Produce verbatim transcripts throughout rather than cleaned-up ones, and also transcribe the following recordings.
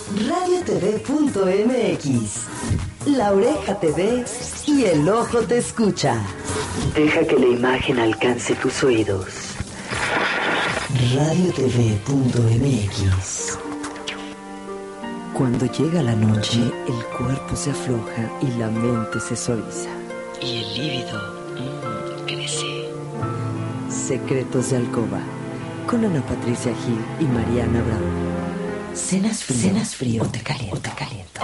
radio t v punto m x. La Oreja T V y el ojo te escucha. Deja que la imagen alcance tus oídos. radio t v punto m x. Cuando llega la noche, el cuerpo se afloja y la mente se suaviza. Y el líbido mmm, crece. Secretos de Alcoba, con Ana Patricia Gil y Mariana Bravo. ¿Cenas frío, ¿Cenas frío o te caliento? O te caliento.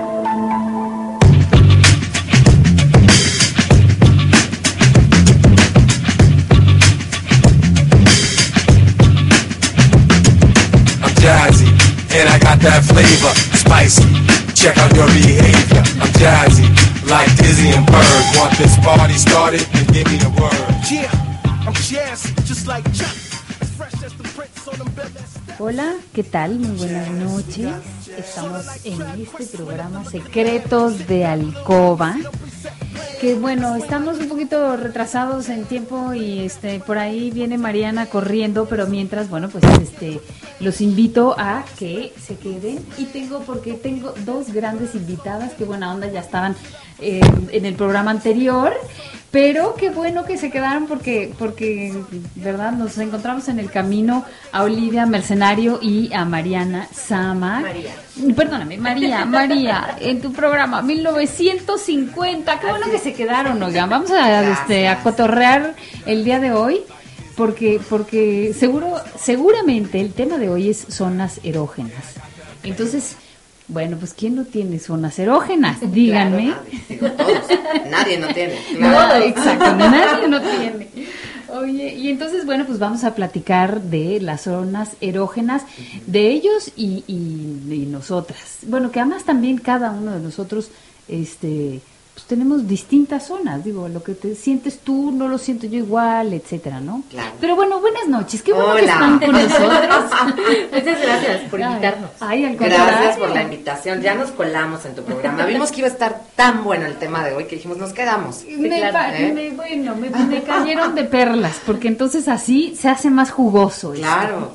I'm jazzy, and I got that flavor, spicy. Check out your behavior. I'm jazzy, like Dizzy and Bird. Want this party started? Then give me the word. Yeah, I'm jazzy, just like Chuck. Fresh as the prince on them bells. Hola, ¿qué tal? Muy buenas noches. Estamos en este programa Secretos de Alcoba. Que bueno, estamos un poquito retrasados en tiempo y este por ahí viene Mariana corriendo, pero mientras, bueno, pues este los invito a que se queden y tengo porque tengo dos grandes invitadas que buena onda ya estaban eh, en el programa anterior. Pero qué bueno que se quedaron porque, porque, ¿verdad? Nos encontramos en el camino a Olivia Mercenario y a Mariana Sama. María. Perdóname, María, María, en tu programa mil novecientos cincuenta. Qué bueno que se quedaron, oigan. Vamos a, este, a cotorrear el día de hoy porque, porque seguro, seguramente el tema de hoy es zonas erógenas. Entonces... Bueno, pues ¿quién no tiene zonas erógenas? Díganme. Claro, nadie, digo, todos. Nadie no tiene. Claro. No, exacto, nadie no tiene. Oye, y entonces, bueno, pues vamos a platicar de las zonas erógenas, de ellos y, y, y nosotras. Bueno, que además también cada uno de nosotros, este... pues tenemos distintas zonas, digo, lo que te sientes tú no lo siento yo igual, etcétera, ¿no? Claro. Pero bueno, buenas noches, qué bueno Hola. que están con nosotros. Muchas gracias por invitarnos. Ay, al Gracias contrario. por la invitación, ya nos colamos en tu programa. Vimos que iba a estar tan bueno el tema de hoy que dijimos, nos quedamos. Me, claro, pa- ¿eh? me- bueno, me, me cayeron de perlas, porque entonces así se hace más jugoso. esto. Claro.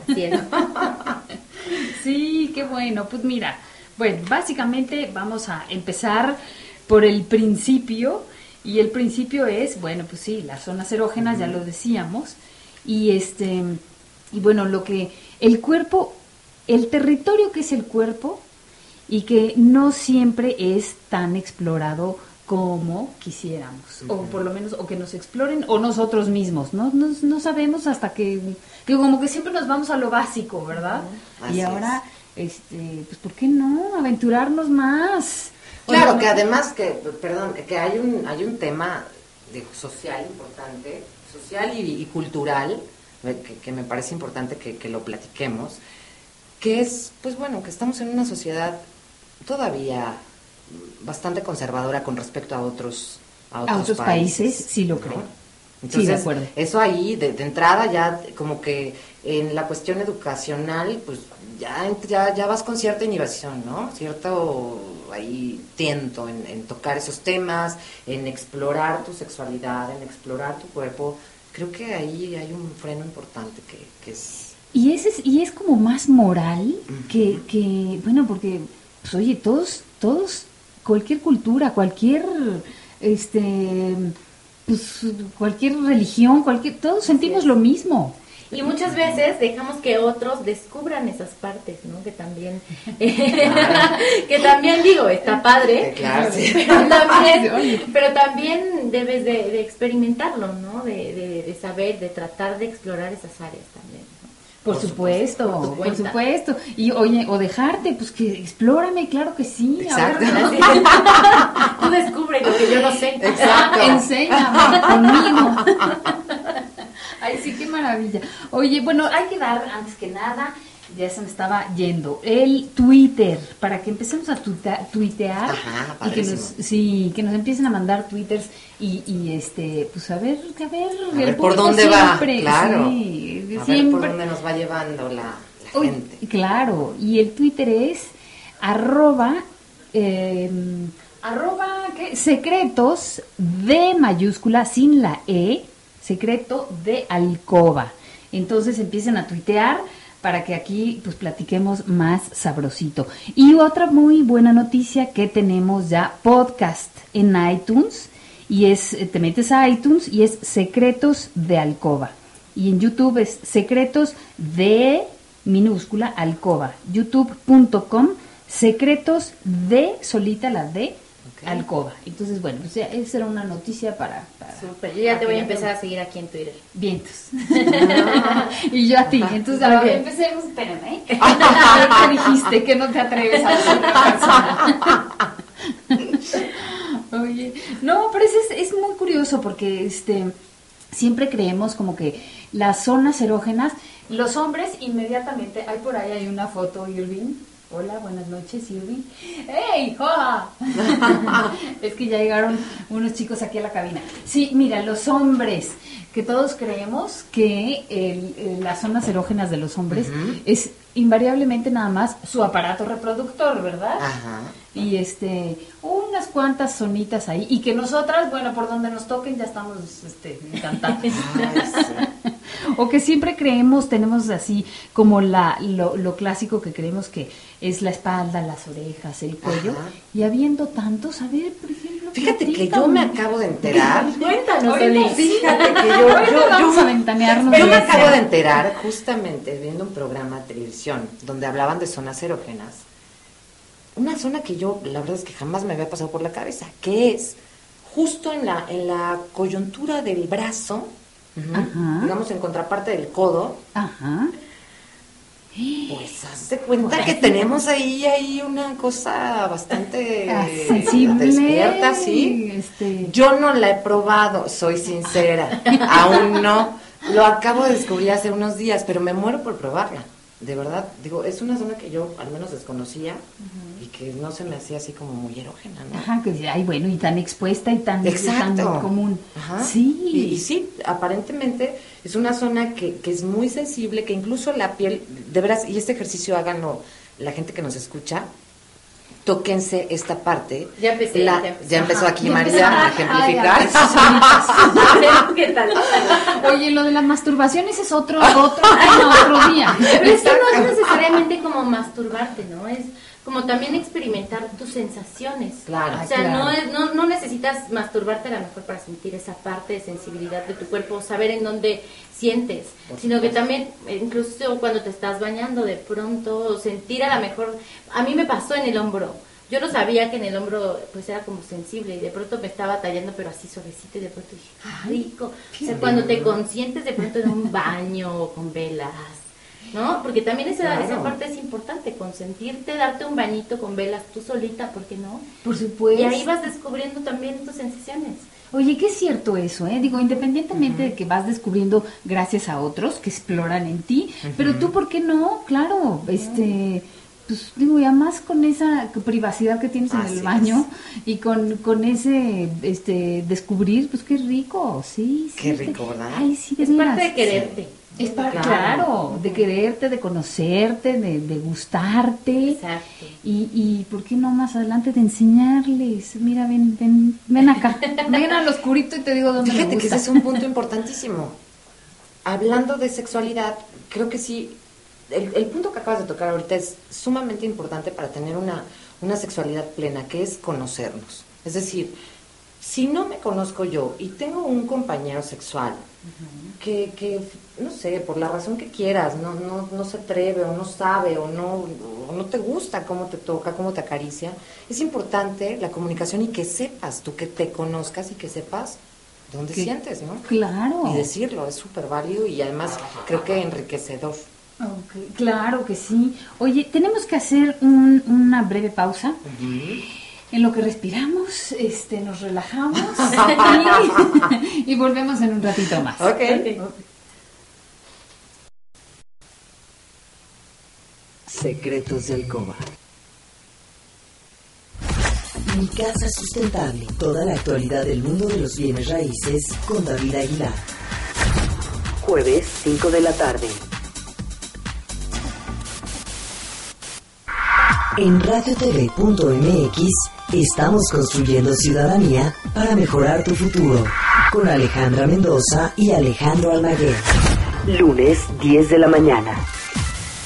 Sí, qué bueno. Pues mira, bueno, básicamente vamos a empezar por el principio, y el principio es, bueno, pues sí, las zonas erógenas, ya lo decíamos, y este, y bueno, lo que el cuerpo, el territorio que es el cuerpo, y que no siempre es tan explorado como quisiéramos, uh-huh. o por lo menos, o que nos exploren, o nosotros mismos, ¿no? No, no sabemos hasta que, que como que siempre nos vamos a lo básico, ¿verdad? Uh-huh. Y ahora, este, pues, ¿por qué no? Aventurarnos más. Claro, Oye, que además que, perdón, que hay un hay un tema de social importante, social y, y cultural, que, que me parece importante que, que lo platiquemos, que es, pues bueno, que estamos en una sociedad todavía bastante conservadora con respecto a otros a otros, a otros países, países, sí lo creo. ¿no? Entonces, sí, de acuerdo. Eso ahí, de, de entrada, ya como que en la cuestión educacional, pues ya, ya, ya vas con cierta inhibición, ¿no? Cierto ahí tiento en, en tocar esos temas, en explorar tu sexualidad, en explorar tu cuerpo. Creo que ahí hay un freno importante que, que es... Y ese es, y es como más moral uh-huh. que, que, bueno, porque, pues oye, todos, todos, cualquier cultura, cualquier, este, pues cualquier religión, cualquier, todos sentimos sí. lo mismo. Y muchas veces dejamos que otros descubran esas partes, ¿no? Que también, eh, que también digo, está padre, claro, sí. pero, también, pero también debes de, de experimentarlo, ¿no? De, de, de saber, de tratar de explorar esas áreas también. ¿no? Por, por supuesto, supuesto, por supuesto. Y oye, o dejarte, pues que explórame, claro que sí. Exacto. A ver, tú descubre lo que yo no sé. Exacto. Enséñame conmigo. Ay, sí, qué maravilla. Oye, bueno, hay que dar, antes que nada, ya se me estaba yendo, el Twitter, para que empecemos a tuita, tuitear. Ajá, y que nos, sí, que nos empiecen a mandar twitters y, y este, pues a ver, a ver, a ver por dónde siempre, va, claro. Sí, a siempre. ver por dónde nos va llevando la, la Uy, gente. Claro, y el Twitter es arroba, eh, arroba, ¿qué? Secretos de mayúscula sin la E, secreto de Alcoba. Entonces empiecen a tuitear para que aquí pues platiquemos más sabrosito. Y otra muy buena noticia, que tenemos ya podcast en iTunes, y es, te metes a iTunes y es Secretos de Alcoba. Y en YouTube es Secretos de minúscula Alcoba, youtube punto com, Secretos de solita la D, okay. Alcoba. Entonces, bueno, pues ya, esa era una noticia para... para Súper, yo ya te voy a empezar a seguir aquí en Twitter. Vientos. Y yo a ti. Entonces, a ver, empecemos, espérame, ¿eh? ¿Qué dijiste? Que no te atreves a decir otra persona. Oye, no, pero es, es muy curioso porque este siempre creemos como que las zonas erógenas, los hombres inmediatamente, hay por ahí hay una foto, Irving. Hola, buenas noches, Irving. ¡Hey, joa! Es que ya llegaron unos chicos aquí a la cabina. Sí, mira, los hombres, que todos creemos que el, el, las zonas erógenas de los hombres uh-huh. es invariablemente nada más su aparato reproductor, ¿verdad? Ajá. Y este, unas cuantas zonitas ahí, y que nosotras, bueno, por donde nos toquen ya estamos este, encantadas. O que siempre creemos, tenemos así como la lo, lo clásico que creemos que es la espalda, las orejas, el cuello. Ajá. Y habiendo tantos, a ver, por ejemplo... Fíjate que yo me acabo de enterar. Cuéntanos, Oli. Fíjate que yo... yo, yo vamos a ventanearnos. Yo me acabo de enterar justamente viendo un programa de televisión donde hablaban de zonas erógenas. Una zona que yo, la verdad es que jamás me había pasado por la cabeza, que es justo en la, en la coyuntura del brazo, uh-huh. digamos en contraparte del codo. Ajá. Pues haz de cuenta pues, que tenemos ahí, ahí una cosa bastante sensible, despierta, ¿sí? Este... Yo no la he probado, soy sincera, aún no. Lo acabo de descubrir hace unos días, pero me muero por probarla. De verdad, digo, es una zona que yo al menos desconocía uh-huh. y que no se me hacía así como muy erógena, ¿no? Ajá, que ay, bueno, y tan expuesta y tan, tan común. Ajá. Sí. Y, y sí, aparentemente es una zona que, que es muy sensible, que incluso la piel, de veras, y este ejercicio háganlo la gente que nos escucha, tóquense esta parte. Ya empecé. La, ya, empecé. ya empezó aquí María a ejemplificar. ¿Qué tal? Oye, lo de la masturbación ese es otro, otro, no, otro día. Pero es que no es necesariamente como masturbarte, ¿no? Es como también experimentar tus sensaciones. Claro. O sea, claro. no, es, no, no necesitas masturbarte a lo mejor para sentir esa parte de sensibilidad de tu cuerpo, saber en dónde sientes, Por sino supuesto. Que también, incluso cuando te estás bañando, de pronto sentir a lo mejor, a mí me pasó en el hombro. Yo no sabía que en el hombro pues era como sensible y de pronto me estaba tallando pero así suavecito y de pronto dije, ¡ah, rico! O sea, cuando te consientes de pronto en un baño o con velas, ¿no? Porque también esa, claro. esa parte es importante, consentirte, darte un bañito con velas tú solita, ¿por qué no? Por supuesto. Y ahí vas descubriendo también tus sensaciones. Oye, qué es cierto eso, ¿eh? Digo, independientemente uh-huh. de que vas descubriendo gracias a otros que exploran en ti, uh-huh. pero tú, ¿por qué no? Claro, uh-huh. este... Pues digo, y además con esa privacidad que tienes Así en el baño es. y con, con ese este descubrir, pues qué rico, sí, sí. Qué rico, ¿verdad? Ay, sí, es parte de quererte. Sí. Es parte, claro, claro, de quererte, de conocerte, de, de gustarte. Exacto. Y, y, ¿por qué no más adelante de enseñarles? Mira, ven, ven, ven acá, ven al oscurito y te digo dónde Fíjate me gusta. que ese es un punto importantísimo. Hablando de sexualidad, creo que sí. El, el punto que acabas de tocar ahorita es sumamente importante para tener una, una sexualidad plena, que es conocernos. Es decir, si no me conozco yo y tengo un compañero sexual uh-huh. que, que, no sé, por la razón que quieras, no, no, no se atreve o no sabe o no, o no te gusta cómo te toca, cómo te acaricia, es importante la comunicación y que sepas, tú que te conozcas y que sepas dónde ¿Qué? sientes, ¿no? Claro. Y decirlo, es súper válido y además creo que enriquecedor. Okay, claro que sí. Oye, tenemos que hacer un, una breve pausa uh-huh. en lo que respiramos, este, nos relajamos y, y volvemos en un ratito más. Okay. Okay. Secretos de Alcoba. Mi casa sustentable. Toda la actualidad del mundo de los bienes raíces con David Aguilar. Jueves, cinco de la tarde. En radio t v punto m x estamos construyendo ciudadanía para mejorar tu futuro. Con Alejandra Mendoza y Alejandro Almaguer. Lunes, diez de la mañana.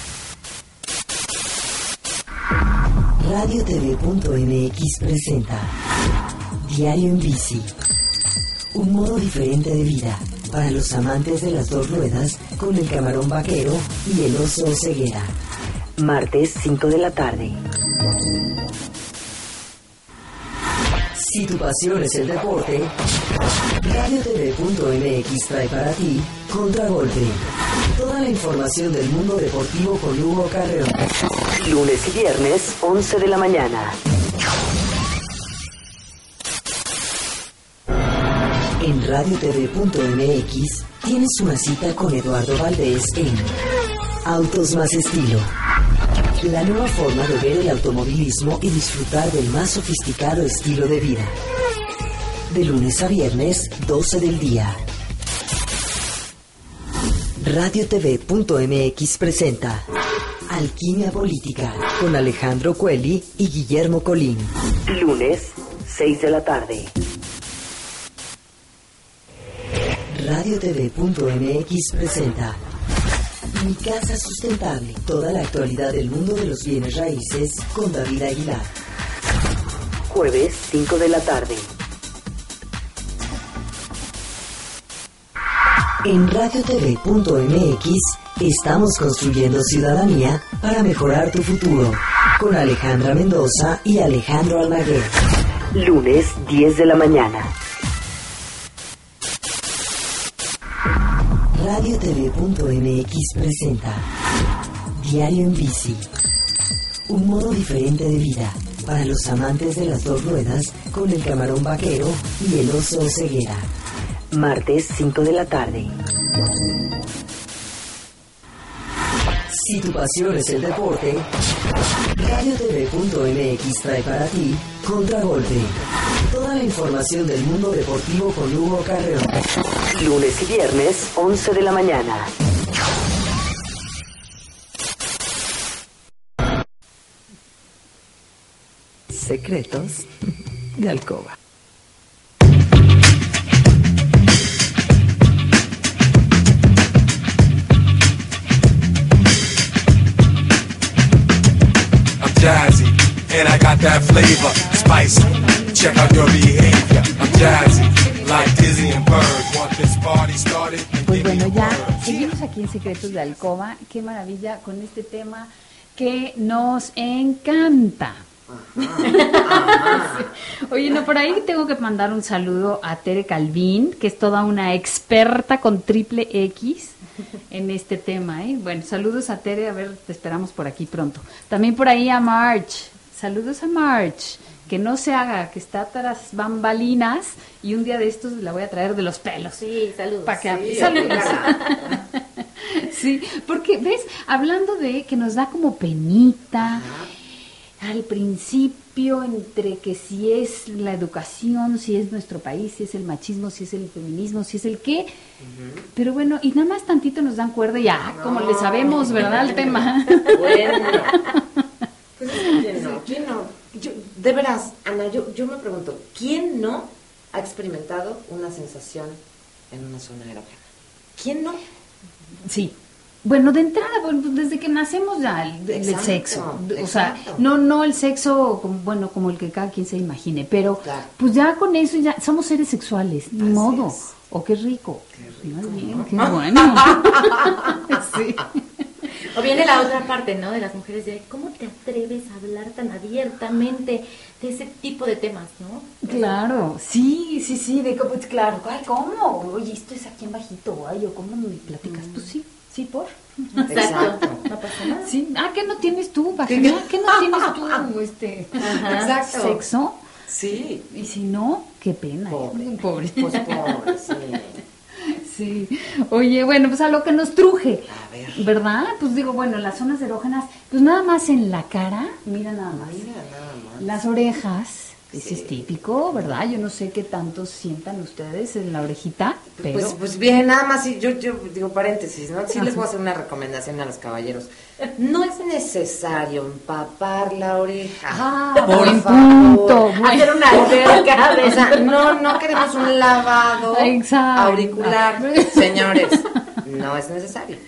Radio T V punto M X presenta Diario en Bici. Un modo diferente de vida para los amantes de las dos ruedas con el camarón vaquero y el oso ceguera. Martes, cinco de la tarde. Si tu pasión es el deporte, Radio T V punto M X trae para ti Contragolpe. Toda la información del mundo deportivo con Hugo Carreón. Lunes y viernes, once de la mañana. En Radio T V punto M X tienes una cita con Eduardo Valdés en Autos Más Estilo. La nueva forma de ver el automovilismo y disfrutar del más sofisticado estilo de vida. De lunes a viernes, doce del día. Radio T V punto M X presenta Alquimia Política con Alejandro Coeli y Guillermo Colín. Lunes, seis de la tarde. Radio T V punto M X presenta Mi Casa Sustentable. Toda la actualidad del mundo de los bienes raíces con David Aguilar. Jueves, cinco de la tarde. En Radio T V punto M X estamos construyendo ciudadanía para mejorar tu futuro. Con Alejandra Mendoza y Alejandro Almaguer. Lunes, diez de la mañana. Radio T V punto M X presenta Diario en Bici. Un modo diferente de vida para los amantes de las dos ruedas con el camarón vaquero y el oso ceguera. Martes, cinco de la tarde. Si tu pasión es el deporte, Radio T V punto M X trae para ti Contragolpe. Toda la información del mundo deportivo con Hugo Carreón. Lunes y viernes, once de la mañana. Secretos de Alcoba. Jazzy, and I got that flavor, spicy. Check out your behavior. I'm jazzy, like Dizzy and Bird. Want this party started? Pues bueno, ya seguimos aquí en Secretos de Alcoba. Qué maravilla con este tema que nos encanta. Sí. Oye, no, por ahí tengo que mandar un saludo a Tere Calvin, que es toda una experta con triple X en este tema, ¿eh? Bueno, saludos a Tere, a ver, te esperamos por aquí pronto. También por ahí a March, saludos a March, que no se haga, que está tras bambalinas y un día de estos la voy a traer de los pelos. Sí, saludos. Para que sí, saludos. Sí, porque, ¿ves? Hablando de que nos da como penita. Ajá. Al principio, entre que si es la educación, si es nuestro país, si es el machismo, si es el feminismo, si es el qué, uh-huh. Pero bueno, y nada más tantito nos dan cuerda ya, no, como le sabemos, ¿verdad? El tema. Bueno, pues ¿quién no? ¿Quién no? Yo, de veras, Ana, yo, yo me pregunto, ¿quién no ha experimentado una sensación en una zona erógena? ¿Quién no? Sí. Bueno, de entrada, desde que nacemos ya el, el exacto, sexo, o exacto. sea, no no el sexo, como, bueno, como el que cada quien se imagine, pero claro. Pues ya con eso ya somos seres sexuales, ni modo. Es. O oh, qué rico. Qué rico. Bien, qué bueno. Sí. O viene la otra parte, ¿no? De las mujeres de ¿cómo te atreves a hablar tan abiertamente de ese tipo de temas, ¿no? Claro, sí, sí, sí, de cómo, claro, ay, ¿cómo? Oye, esto es aquí en bajito, ay, o ¿cómo me platicas? Mm. Pues sí. Sí, por. Exacto. No pasa nada. Sí. Ah, ¿qué no tienes tú, vagina? ¿Qué no tienes tú, este, exacto. sexo? Sí. Y si no, qué pena. Pobre. ¿eh? Pobre. Pues pobre, sí. Sí. Oye, bueno, pues a lo que nos truje. A ver. ¿Verdad? Pues digo, bueno, las zonas erógenas, pues nada más en la cara, mira nada más. Mira nada más. Las orejas. Ese sí. es típico, ¿verdad? Yo no sé qué tanto sientan ustedes en la orejita, pero... Pues, pues bien, nada más, yo, yo digo paréntesis, ¿no? Sí les voy a hacer una recomendación a los caballeros. No es necesario empapar la oreja. Ah, buen punto. Hacer una alberca de... O sea, no, no queremos un lavado Exacto. auricular, señores. No es necesario.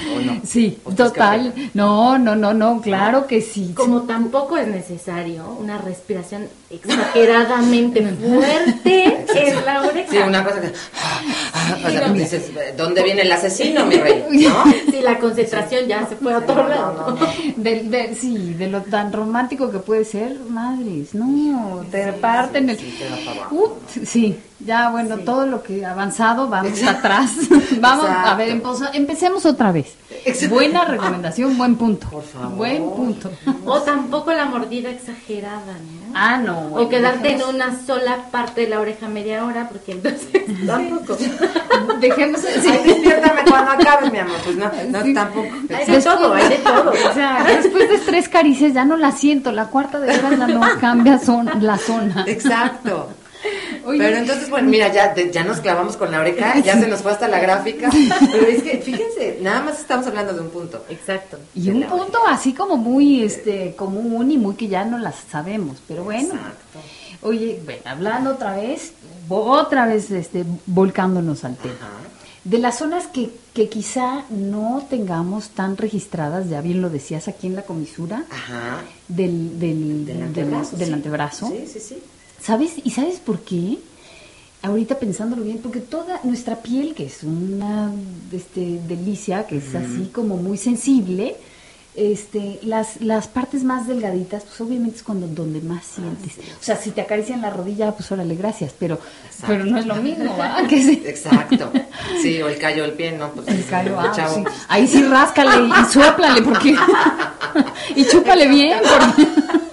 ¿O no? Sí, ¿O estás total. café? No, no, no, no, claro que sí. Como tampoco es necesario una respiración exageradamente fuerte en la oreja. Sí, una cosa que... O sea, no. dices, ¿dónde viene el asesino, mi rey? ¿No? Sí, la concentración ya se fue a otro lado. No, no, no. De, de- sí, de lo tan romántico que puede ser, madres, no, te parten el... sí, te da para abajo. Uh, sí, ya bueno, Sí. todo lo que ha avanzado, vamos atrás. Vamos, a ver, empoza- empecemos otra vez. Exacto. Buena recomendación, buen punto. Por favor. Buen punto. O tampoco la mordida exagerada, ¿no? Ah, no. O quedarte en dejemos- una sola parte de la oreja media hora, porque entonces tampoco. Dejemos... sí. Ay, despiértame cuando acabe, mi amor. Pues no, no, Sí. tampoco. Hay de todo, hay de todo. O sea, después de tres caricias ya no la siento, la cuarta de veras ya no cambia son, la zona. Exacto. Oye. Pero entonces, bueno, mira, ya, de- ya nos clavamos con la oreja, ya se nos fue hasta la gráfica. Pero es que, fíjense, nada más estamos hablando de un punto. Exacto. Y un punto así como muy este común y muy que ya no las sabemos, pero bueno. Exacto. Oye, bueno, hablando otra vez, otra vez este volcándonos al tema. Ajá. De las zonas que, que quizá no tengamos tan registradas, ya bien lo decías aquí en la comisura, Ajá. del, del, Del del- antebrazo. del sí. antebrazo. Sí, sí, sí. ¿Sabes? ¿Y sabes por qué? Ahorita pensándolo bien, porque toda nuestra piel, que es una este, delicia, que es así como muy sensible, este, las, las partes más delgaditas, pues obviamente es cuando donde más sientes. O sea, si te acarician la rodilla, pues órale, gracias, pero, Exacto. pero no es lo mismo, ¿verdad? Que sí. Exacto. Sí, o el callo del pie, ¿no? Pues El sí, callo, ah, chavo. sí. Ahí sí ráscale y suéplale, porque... y chúpale bien, porque...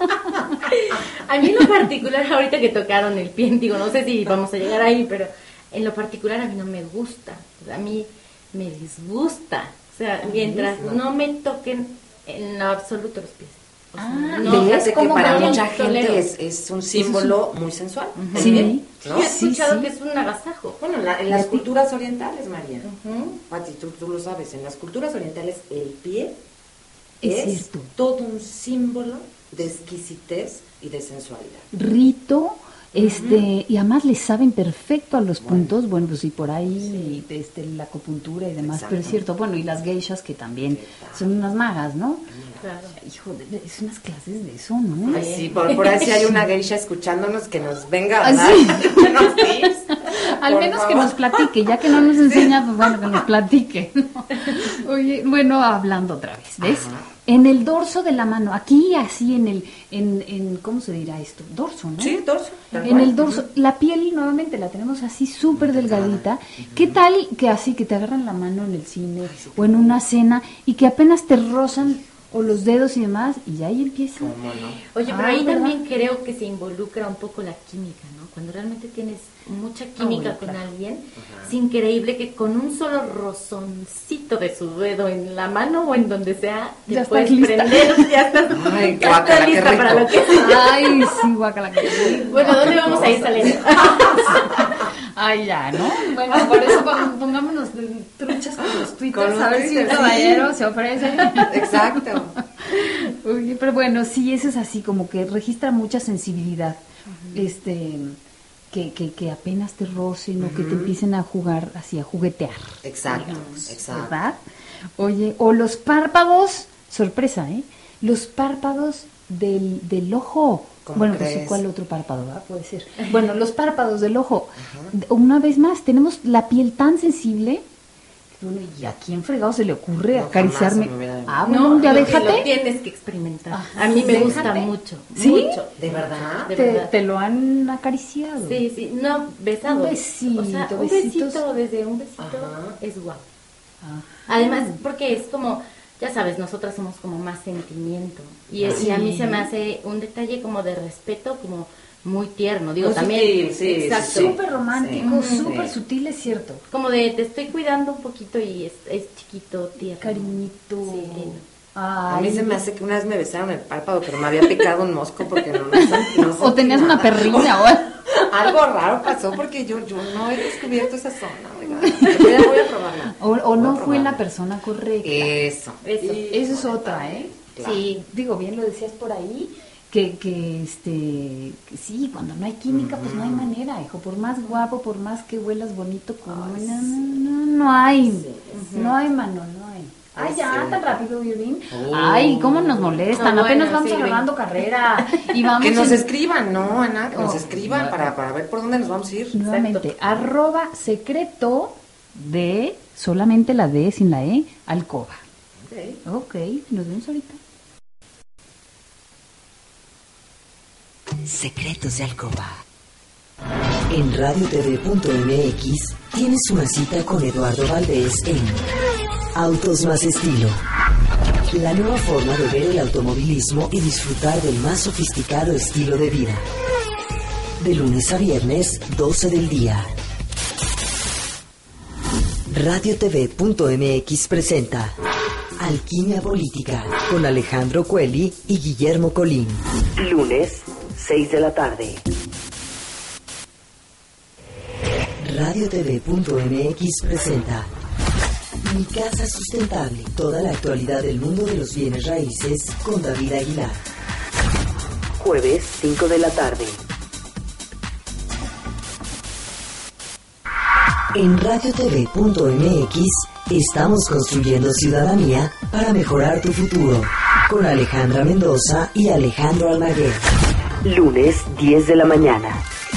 A mí en lo particular, ahorita que tocaron el pie, digo, no sé si vamos a llegar ahí, pero en lo particular a mí no me gusta. O sea, a mí me disgusta. O sea, mientras no me toquen en lo absoluto los pies. O sea, Ah, no, ¿ves? Fíjate que cómo para no mucha tolero. gente es, es un símbolo muy sensual. Sí. también, ¿no? Yo he escuchado Sí, sí. que es un agasajo. Bueno, en, la- en las ¿Y a ti? culturas orientales, María. Ujú. Pati, tú, tú lo sabes, en las culturas orientales el pie Es es, cierto. todo un símbolo de exquisitez y de sensualidad. Rito, este, y además le saben perfecto a los puntos, bueno, pues y por ahí este, la acupuntura y demás, pero es Exacto. cierto, bueno, y las geishas que también ¿Qué tal? son unas magas, ¿no? Claro. Hijo, de, es unas clases de eso, ¿no? Ay, sí, por, por ahí si hay una geisha escuchándonos que nos venga a Ah, dar sí. unos tips, Al por menos que favor. nos platique, ya que no nos enseña, pues bueno, que nos platique. Oye, bueno, hablando otra vez, ¿ves? Ajá. En el dorso de la mano, aquí así en el, en, en ¿cómo se dirá esto? Dorso, ¿no? Sí, dorso. tal En cual. el dorso, la piel nuevamente la tenemos así súper delgadita. ¿Qué tal que así que te agarran la mano en el cine o en una cena y que apenas te rozan o los dedos y demás y ya ahí empieza? ¿Cómo no? Oye, pero Ah, ahí ¿verdad? también creo que se involucra un poco la química, ¿no? Cuando realmente tienes mucha química bueno, con claro. alguien, es increíble que con un solo rozoncito de su dedo en la mano o en donde sea, te Ya estás puedes lista. prender, ya estás, Ay, ya guácala, estás qué lista para rico. lo que sea. Ay, sí, guacala. Bueno, ¿dónde vamos a ir saliendo? Ay, ya, ¿no? Bueno, por eso pon- pongámonos de truchas con los twitters, Con los a ver si un twitters, caballero se ofrece. Exacto. Oye, pero bueno, sí, eso es así, como que registra mucha sensibilidad. Este, que, que, que apenas te rocen o que te empiecen a jugar, así, a juguetear. Exacto, digamos, exacto. ¿verdad? Oye, o los párpados, sorpresa, ¿eh? Los párpados del, del ojo. ¿Cómo Bueno, pues crees? ¿cuál otro párpado? ¿verdad? Puede ser. Bueno, los párpados del ojo. Una vez más, tenemos la piel tan sensible. Bueno, ¿y a quién fregado se le ocurre No, acariciarme? jamás se me hubiera- Ah, bueno, ya lo, déjate. Lo tienes que experimentar. Ah, a mí me déjate. gusta mucho, ¿Sí? mucho. ¿De verdad? De te, verdad. te lo han acariciado. Sí, sí, no, besado. Un besito, o sea, un besitos. besito desde un besito Ajá. es guapo. Ah. Además, porque es como, ya sabes, nosotras somos como más sentimiento. Y, es- y a mí Sí. se me hace un detalle como de respeto, como muy tierno. Digo, Muy también. sutil, sí, exacto. sí, sí. Súper romántico, Sí. súper Sí. sutil, es cierto. Como de te estoy cuidando un poquito y es, es chiquito, tierno. Cariñito. Sí, lindo. A Ay. mí se me hace que una vez me besaron el párpado, pero me había picado un mosco porque no, no, no O sentí tenías una nada. perrilla, o Algo raro pasó porque yo, yo no he descubierto esa zona, oiga. Pero ya voy a probarla. o, o no Voy a fue la probarla. persona correcta. Eso. Eso. Eso es otra, ¿eh? Claro. Sí, digo, bien lo decías por ahí, que, que este, que sí, cuando no hay química, pues no hay manera, hijo, por más guapo, por más que huelas bonito, como, no, no, no, no hay, no hay mano, no hay. Ay, ya, Sí. tan rápido, Irving. Oh. Ay, cómo nos molestan. No, Apenas bueno, vamos sí, agarrando carrera. Y vamos Que nos en- escriban, ¿no, Ana? Que nos Oh, escriban bueno. para, para ver por dónde nos vamos a ir. Nuevamente, arroba secreto de, solamente la D sin la E, alcoba. Ok. Ok, nos vemos ahorita. Secretos de Alcoba. En radio t v punto m x tienes una cita con Eduardo Valdés en Autos más Estilo. La nueva forma de ver el automovilismo y disfrutar del más sofisticado estilo de vida. De lunes a viernes, doce del día. radio t v punto m x presenta Alquimia Política con Alejandro Cueli y Guillermo Colín. Lunes, seis de la tarde. radio t v punto m x presenta Mi Casa Sustentable. Toda la actualidad del mundo de los bienes raíces con David Aguilar. Jueves, cinco de la tarde. En radio t v punto m x estamos construyendo ciudadanía para mejorar tu futuro. Con Alejandra Mendoza y Alejandro Almaguer. Lunes, diez de la mañana.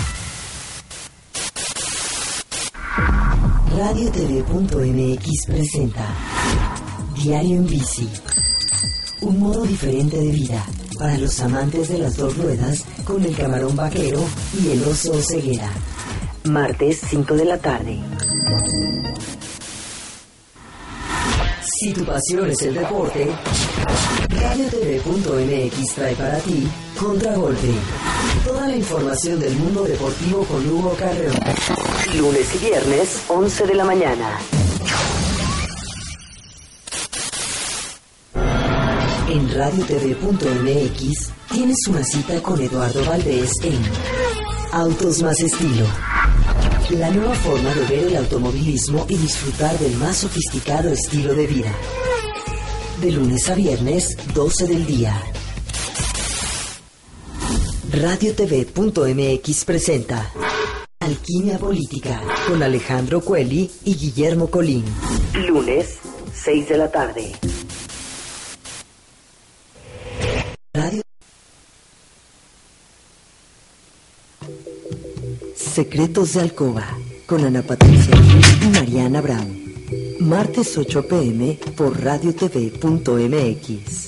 radio t v punto m x presenta Diario en Bici. Un modo diferente de vida para los amantes de las dos ruedas con el camarón vaquero y el oso ceguera. Martes, cinco de la tarde. Si tu pasión es el deporte, radio t v punto m x trae para ti Contragolpe. Toda la información del mundo deportivo con Hugo Carreón. Lunes y viernes, once de la mañana. En radio t v punto m x tienes una cita con Eduardo Valdés en Autos más Estilo. La nueva forma de ver el automovilismo y disfrutar del más sofisticado estilo de vida. De lunes a viernes, doce del día. radio t v punto m x presenta Alquimia Política con Alejandro Cueli y Guillermo Colín. Lunes, seis de la tarde. Radio Secretos de Alcoba con Ana Patricia y Mariana Brown. Martes ocho p m por radio t v punto m x.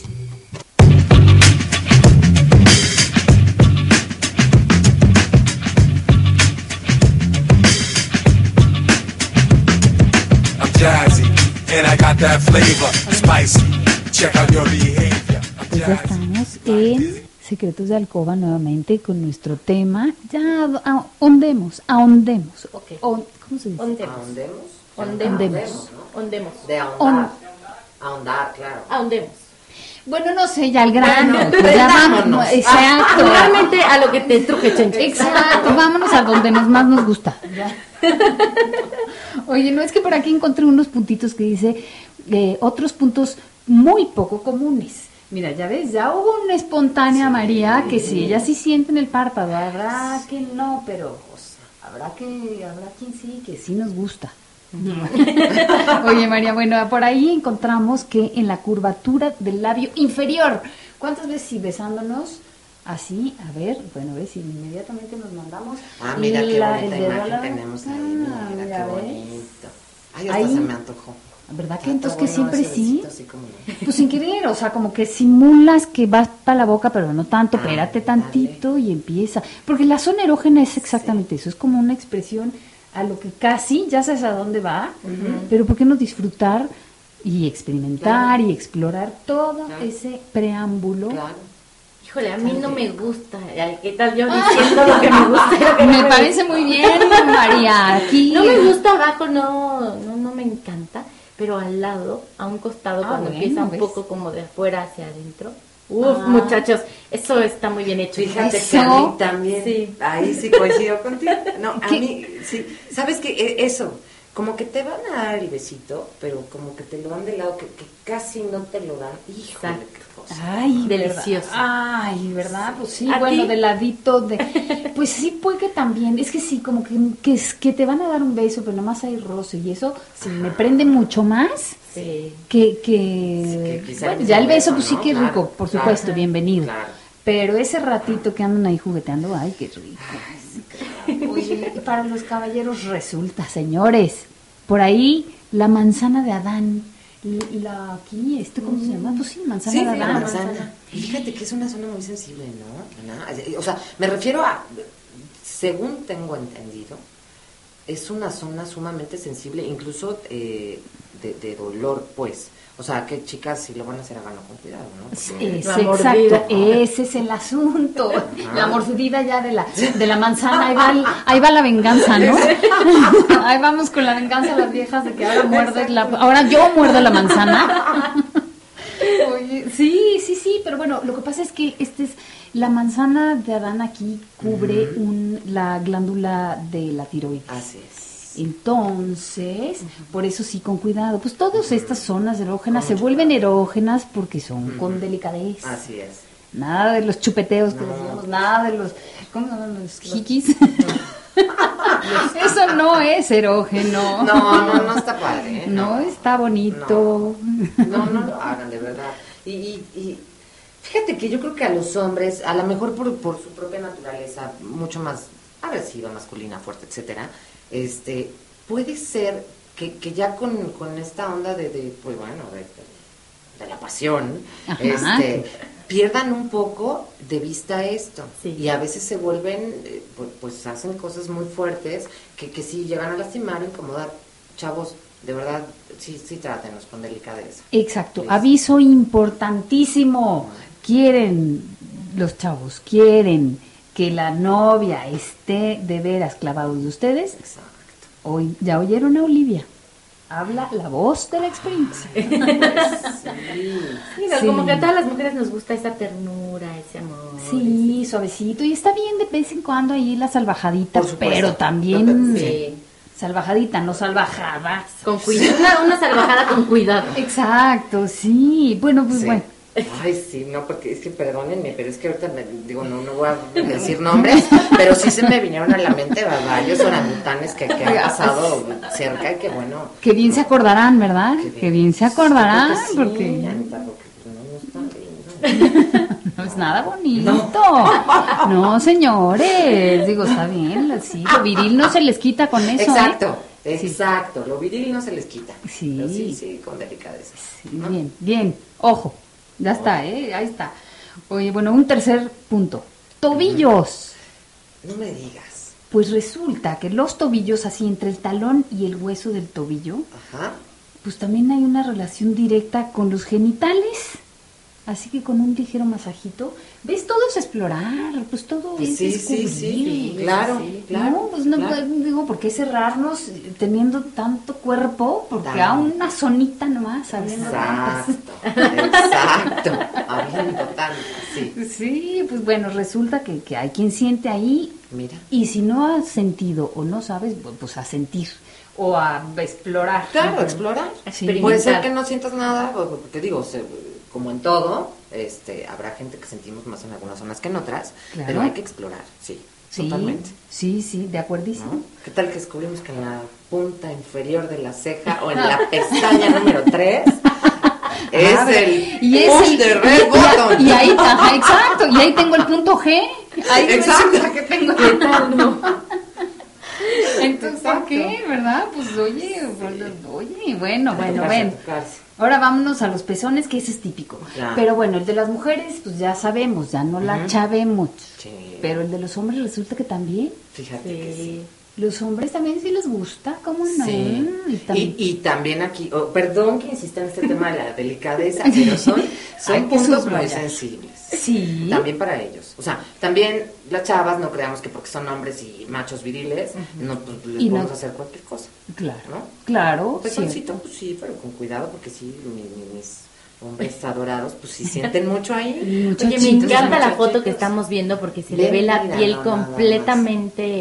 I'm jazzy, and I got that flavor, spicy. Check out your behavior. I'm Pues ya jazzy. estamos en Secretos de Alcoba nuevamente con nuestro tema. Ya ahondemos, ahondemos. Ok. On- ¿Cómo se dice? Ondemos. ¿Ahondemos? Ondemos. Ondemos. Ondemos. De On- ahondar. Ahondar, claro. Ahondemos. Bueno, no sé, ya al grano. Bueno, pues ya vámonos. vámonos. Exacto. Realmente a lo que te truje, Chencho. Exacto, vámonos a donde nos más nos gusta. Oye, no es que por aquí encontré unos puntitos que dice eh, otros puntos muy poco comunes. Mira, ya ves, ya hubo una espontánea María que sí, ella sí siente en el párpado, habrá que no, pero o sea, habrá que, habrá quien sí, que sí nos gusta. Oye, María, bueno, por ahí encontramos que en la curvatura del labio inferior, ¿cuántas veces sí besándonos? Así, a ver, bueno, a ver si inmediatamente nos mandamos. Ah, mira qué la- bonita el dedo a imagen la- tenemos ahí. Ah, Mira, mira, qué ¿ves? bonito. Ay, hasta Ahí- se me antojó. ¿Verdad que Está entonces que bueno siempre ese sí? besito así como- Pues sin querer, o sea, como que simulas que vas para la boca, pero no tanto, Ah, espérate dale. tantito y empieza. Porque la zona erógena es exactamente eso, es como una expresión a lo que casi, ya sabes a dónde va, pero ¿por qué no disfrutar y experimentar y explorar todo Claro. ese preámbulo? Claro. Híjole, a mí no me gusta. Ay, ¿qué tal yo diciendo lo que me gusta? y lo que no Me parece muy bien, María, aquí... No me gusta abajo, no, no, no me encanta, pero al lado, a un costado, Ah, cuando bueno, empieza un ¿ves? poco como de afuera hacia adentro. Uf, Ah. muchachos, eso está muy bien hecho. Fíjate Eso. que a mí también, Sí. ahí sí coincido contigo. No, a ¿Qué? mí, sí, ¿sabes qué? Eso, como que te van a dar el besito, pero como que te lo dan de lado, que, que casi no te lo dan. Híjole, Exacto. qué joder. Ay, delicioso. ¿verdad? Ay, ¿verdad? Pues sí, ¿A bueno, ti? de ladito de... Pues sí, puede que también, es que sí, como que, que, es- que te van a dar un beso, pero nomás hay roce y eso sí, me prende mucho más Sí. que... que, Sí, que quizá bueno, el ya el mismo beso, beso, pues sí ¿no? que es Claro, rico, por claro. supuesto, bienvenido. Claro. Pero ese ratito que andan ahí jugueteando, ay, qué rico. Oye, y para los caballeros resulta, señores, por ahí la manzana de Adán, l- la aquí, este, ¿cómo se llama? Pues sí, manzana Sí, de sí, la Adán. manzana. Y fíjate que es una zona muy sensible, ¿no? Ana? O sea, me refiero a, según tengo entendido, es una zona sumamente sensible, incluso eh, de, de dolor, pues. O sea, que chicas, si lo van a hacer, háganlo con cuidado, ¿no? Porque- Es, La mordida. exacto, ese es el asunto. La mordida ya de la, de la manzana, ahí va, el- ahí va la venganza, ¿no? Ahí vamos con la venganza las viejas de que ahora muerdes la, ahora yo muerdo la manzana. Oye, sí, sí, sí, pero bueno, lo que pasa es que este es la manzana de Adán aquí cubre un, la glándula de la tiroides. Así es. Entonces, por eso sí, con cuidado. Pues todas estas zonas erógenas se vuelven erógenas porque son con delicadeza. Así es. Nada de los chupeteos que No. decíamos, nada de los, ¿cómo se llaman los jikis? Eso no es erógeno. No, no, no está padre, ¿eh? No está bonito. No, no lo hagan, de verdad. Y, y, y fíjate que yo creo que a los hombres, a lo mejor por, por su propia naturaleza, mucho más agresiva, masculina, fuerte, etcétera, este, puede ser que, que ya con, con esta onda de, de pues bueno, de, de, de la pasión, Ajá. este, pierdan un poco de vista esto. Sí. Y a veces se vuelven, eh, pues, pues hacen cosas muy fuertes que, que sí llegan a lastimar, incomodar. Chavos, de verdad, sí, sí trátenos con delicadeza. Exacto, Sí. aviso importantísimo. Quieren, los chavos, quieren que la novia esté de veras clavados de ustedes. Exacto. Hoy, ¿ya oyeron a Olivia? Habla la voz de la experiencia. Sí. Sí, no, Sí. como que a todas las mujeres nos gusta esa ternura, ese amor. Sí, suavecito. Y está bien de vez en cuando ahí la salvajadita, Por supuesto. pero también Sí. salvajadita, no salvajadas. Con cuidado. Una, una salvajada con cuidado. Exacto, sí. Bueno, pues Sí. bueno. Ay, sí, no, porque es que perdónenme, pero es que ahorita me, digo, no, no voy a decir nombres, pero sí se me vinieron a la mente varios orangutanes que, que han pasado cerca y que bueno. Que bien se acordarán, ¿verdad? Que bien se acordarán, Sí, porque Anita, porque pues, no, no está lindo. no es nada bonito. No, señores. Digo, está bien, sí, lo viril no se les quita con eso, ¿eh? Exacto, exacto, lo viril no se les quita. Sí. Pero sí, sí, con delicadeza. Sí, ¿no? bien, bien. Ojo, ya está, ¿eh? Ahí está. Oye, bueno, un tercer punto. Tobillos. No me digas. Pues resulta que los tobillos, así entre el talón y el hueso del tobillo, Ajá. pues también hay una relación directa con los genitales. Así que con un ligero masajito, ¿ves? Todo es explorar, pues todo Pues es sí, descubrir. sí, sí, claro, sí. claro. No, pues no, claro. pues, digo, ¿por qué cerrarnos teniendo tanto cuerpo? Porque Tan- a una zonita nomás, sabiendo tantas. Exacto, exacto, habiendo tantas, sí. Sí, pues bueno, resulta que, que hay quien siente ahí, Mira. y si no has sentido o no sabes, pues a sentir o a explorar. Claro, explorar. Sí. Puede ser que no sientas nada, porque digo, se- como en todo, este, habrá gente que sentimos más en algunas zonas que en otras, Claro. pero hay que explorar, sí, Sí, totalmente. sí, sí, de acuerdísimo. ¿No? ¿Qué tal que descubrimos que en la punta inferior de la ceja o en la pestaña número tres es Ah, el y es push el- de red y- button? Y ahí, ajá, exacto, y ahí tengo el punto G. Ahí Exacto. resulta que tengo el tal, Entonces, ¿por Exacto. qué? ¿Verdad? Pues oye, pues, oye, bueno, bueno, Tocarse, bueno. tocarse. Ahora vámonos a los pezones, que ese es típico. Ya. Pero bueno, el de las mujeres, pues ya sabemos, ya no la Ujú. chavemos. Sí. Pero el de los hombres resulta que también. Fíjate que sí. Los hombres también sí les gusta, ¿cómo no? Sí. Y también- Y, y también aquí, oh, perdón que insista en este tema de la delicadeza, pero son, son Hay que puntos muy subrayar. sensibles. Sí. También para ellos. O sea, también las chavas no creamos que porque son hombres y machos viriles, no pues, les Y no- podemos hacer cualquier cosa. Claro, ¿No? claro, Pezoncito, cierto. pues sí, pero con cuidado porque sí, mi- mi- mis hombres adorados, pues sí sienten mucho ahí. Oye, me Muchachitos, encanta la muchachitos. foto que estamos viendo porque se le Ven, ve la mira, piel no, nada más. completamente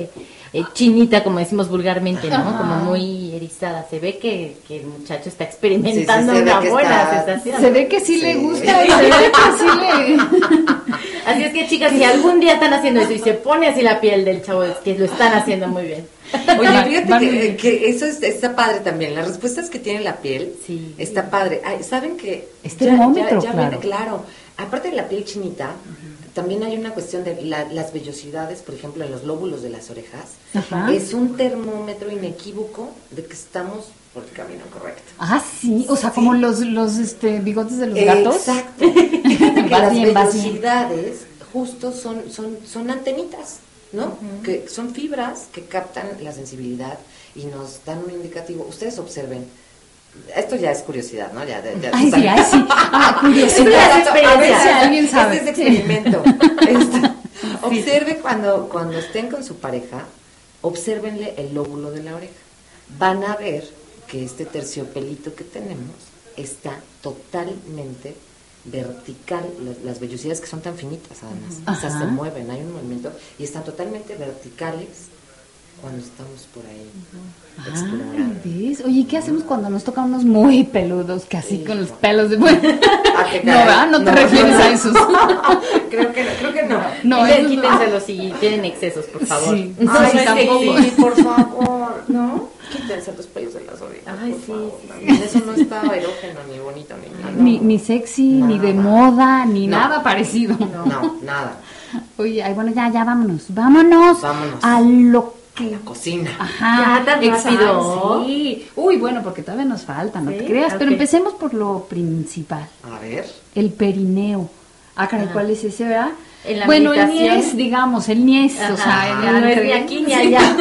eh, chinita, como decimos vulgarmente, ¿no? Ajá. Como muy erizada. Se ve que, que el muchacho está experimentando sí, sí, una buena está... sensación. Se ve que sí, sí. le gusta y se ve que sí le... Así es que, chicas, si algún día están haciendo eso y se pone así la piel del chavo, es que lo están haciendo muy bien. Oye, fíjate que, que eso es, está padre también. Las respuestas que tiene la piel sí. está padre. Ay, ¿saben qué? Es termómetro, ya, ya, ya claro. Ven, claro. Aparte de la piel chinita, uh-huh. también hay una cuestión de la, las vellosidades, por ejemplo, en los lóbulos de las orejas. Ajá. Es un termómetro inequívoco de que estamos por el camino correcto. Ah, sí, o sea, sí. como los, los este, bigotes de los gatos. Exacto. Que las bien, vellosidades justo son, son, son antenitas, ¿no? Uh-huh. Que son fibras que captan la sensibilidad y nos dan un indicativo. Ustedes observen. Esto ya es curiosidad, ¿no? Ya, ya, ay, sí, ay, sí. Ah, curiosidad. Es a ver si alguien sabe. Este es experimento. Este, sí. Observe cuando, cuando estén con su pareja, obsérvenle el lóbulo de la oreja. Van a ver que este terciopelito que tenemos está totalmente vertical, las, las vellosidades que son tan finitas además, uh-huh. o sea, se mueven, hay un movimiento y están totalmente verticales cuando estamos por ahí uh-huh. explorando. Ah, ¿ves? Oye, ¿qué hacemos cuando nos tocan unos muy peludos, que así sí, con los pelos de... Bueno, no, ¿verdad? No te no, refieres no, no. a esos. creo que no, creo que no. No, no quítenselos no. si tienen excesos, por favor. Sí, no, Ay, no es tampoco. Que, sí, por favor, ¿no? Quítense los pelos de las orejas. Ay, por sí, favor. sí. Eso no está erógeno, ni bonito, ni nada. Ni, ni sexy, nada. Ni de moda, ni no. nada parecido. No, no, nada. Oye, ay, bueno, ya, ya, vámonos. Vámonos. Vámonos. A lo que... la cocina. Ajá. Ya tan rápido. Sí. Uy, bueno, porque todavía nos falta, no ¿Sí? te creas. Okay. Pero empecemos por lo principal. A ver. El perineo. Ah, caray, ¿cuál es ese, verdad? En la bueno, meditación. el niés, digamos, el niés, Ajá, o sea, el no es ni aquí ni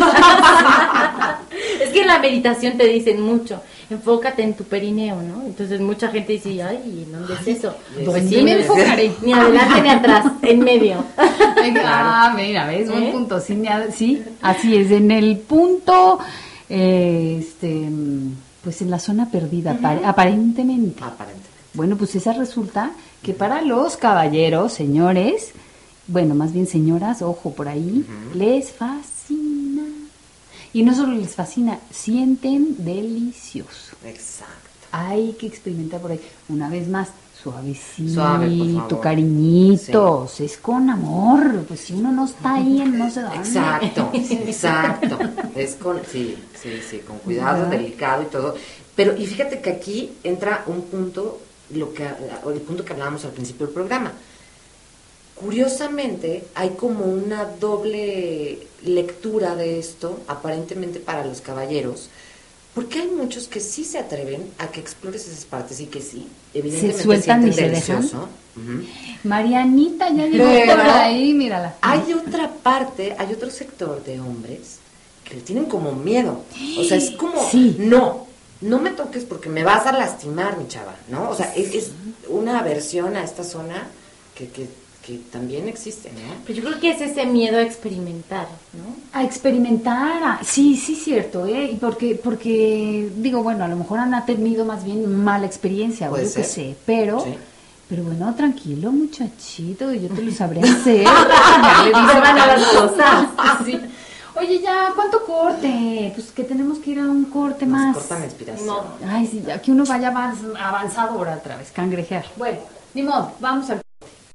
allá. Es que en la meditación te dicen mucho, enfócate en tu perineo, ¿no? Entonces mucha gente dice, ay, ¿dónde es eso? Pues sí, me enfocaré. Ni adelante ni atrás, en medio. Ah, mira, ¿ves? ¿Eh? Buen punto, sí, sí, así es, en el punto, eh, este, pues en la zona perdida, uh-huh. apar- aparentemente. Aparentemente. Bueno, pues esa resulta que para los caballeros, señores, bueno, más bien señoras, ojo por ahí, uh-huh. les fascina. Y no solo les fascina, sienten delicioso. Exacto. Hay que experimentar por ahí. Una vez más, suavecito, Suave, cariñitos, sí. Es con amor. Pues si uno no está ahí, no se da. Exacto, exacto. Es con, sí, sí, sí, con cuidado, ¿verdad? Delicado y todo. Pero, y fíjate que aquí entra un punto, lo que el punto que hablábamos al principio del programa. Curiosamente, hay como una doble lectura de esto, aparentemente para los caballeros, porque hay muchos que sí se atreven a que explores esas partes y que sí, evidentemente se sueltan y se delicioso. dejan. Uh-huh. Marianita ya llegó por ahí, mírala. Hay otra parte, hay otro sector de hombres que le tienen como miedo, o sea, es como, sí. no, no me toques porque me vas a lastimar, mi chava, ¿no? O sea, es, es una aversión a esta zona que... que que también existe, ¿no? Pero yo creo que es ese miedo a experimentar, ¿no? A experimentar, a, sí, sí, cierto, ¿eh? Porque, porque, digo, bueno, a lo mejor han tenido más bien mala experiencia, o yo qué sé, pero, sí. pero bueno, tranquilo, muchachito, yo te lo sabré hacer. Le dice, van a las cosas. Sí. Oye, ya, ¿cuánto corte? Pues que tenemos que ir a un corte Nos más. corta la inspiración. No. Ay, sí, ya que uno vaya avanzado ahora otra vez, cangrejear. Bueno, ni modo, vamos al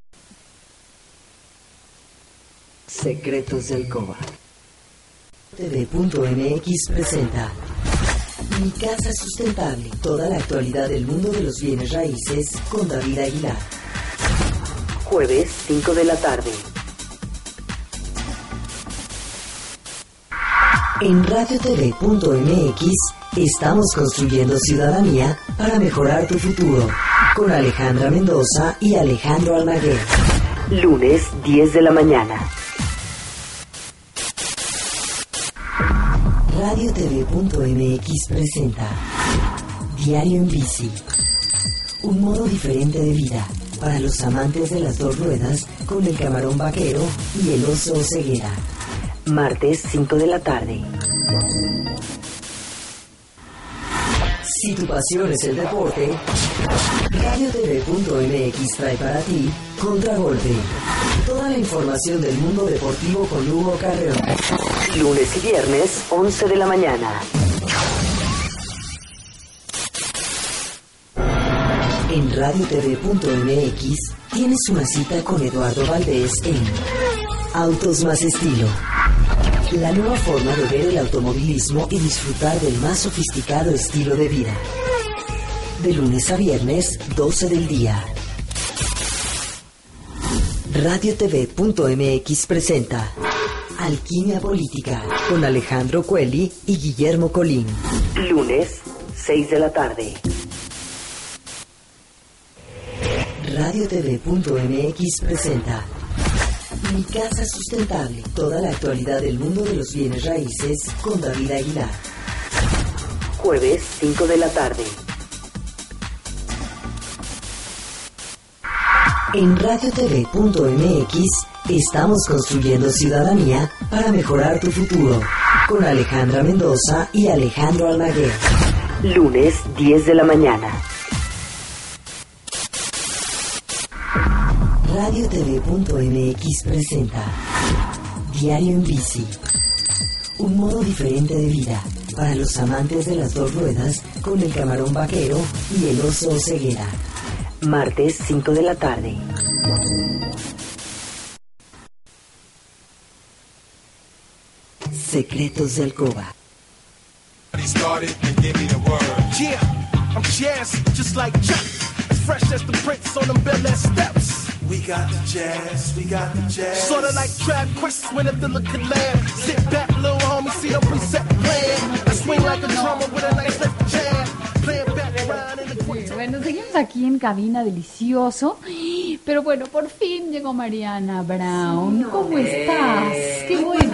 Secretos de Alcoba. T V punto M X presenta Mi Casa Sustentable. Toda la actualidad del mundo de los bienes raíces con David Aguilar. Jueves, cinco de la tarde. En Radio T V punto M X estamos construyendo ciudadanía para mejorar tu futuro. Con Alejandra Mendoza y Alejandro Almaguer. Lunes, diez de la mañana. Radio T V punto M X presenta Diario en Bici. Un modo diferente de vida para los amantes de las dos ruedas con el camarón vaquero y el oso ceguera. Martes, cinco de la tarde. Si tu pasión es el deporte, Radio T V punto M X trae para ti Contragolpe. Toda la información del mundo deportivo con Hugo Carreón. Lunes y viernes, once de la mañana. En radio t v punto m x tienes una cita con Eduardo Valdés en Autos Más Estilo. La nueva forma de ver el automovilismo y disfrutar del más sofisticado estilo de vida. De lunes a viernes, doce del día. radio t v punto m x presenta Alquimia Política con Alejandro Cuelli y Guillermo Colín. Lunes, seis de la tarde. radio t v punto m x presenta Mi Casa Sustentable. Toda la actualidad del mundo de los bienes raíces con David Aguilar. Jueves, cinco de la tarde. En radio t v punto m x estamos construyendo ciudadanía para mejorar tu futuro. Con Alejandra Mendoza y Alejandro Almaguer. Lunes, diez de la mañana. radio t v punto m x presenta Diario en Bici. Un modo diferente de vida para los amantes de las dos ruedas con el camarón vaquero y el oso ceguera. Martes, cinco de la tarde. Secretos de Alcoba. Yeah, I'm jazz, just like Chuck. As fresh as the prince on them Bel Air steps. We got the jazz, we got the jazz. Sorta like Trap Quest when a Dilla collab. Sit back, little homie, see the preset plan. I swing like a drummer with a nice left jam. Playing back around in the quartet. Bueno, seguimos aquí en cabina, delicioso. Pero bueno, por fin llegó Mariana Brown. Sí, ¿Cómo eh. estás? ¡Qué buen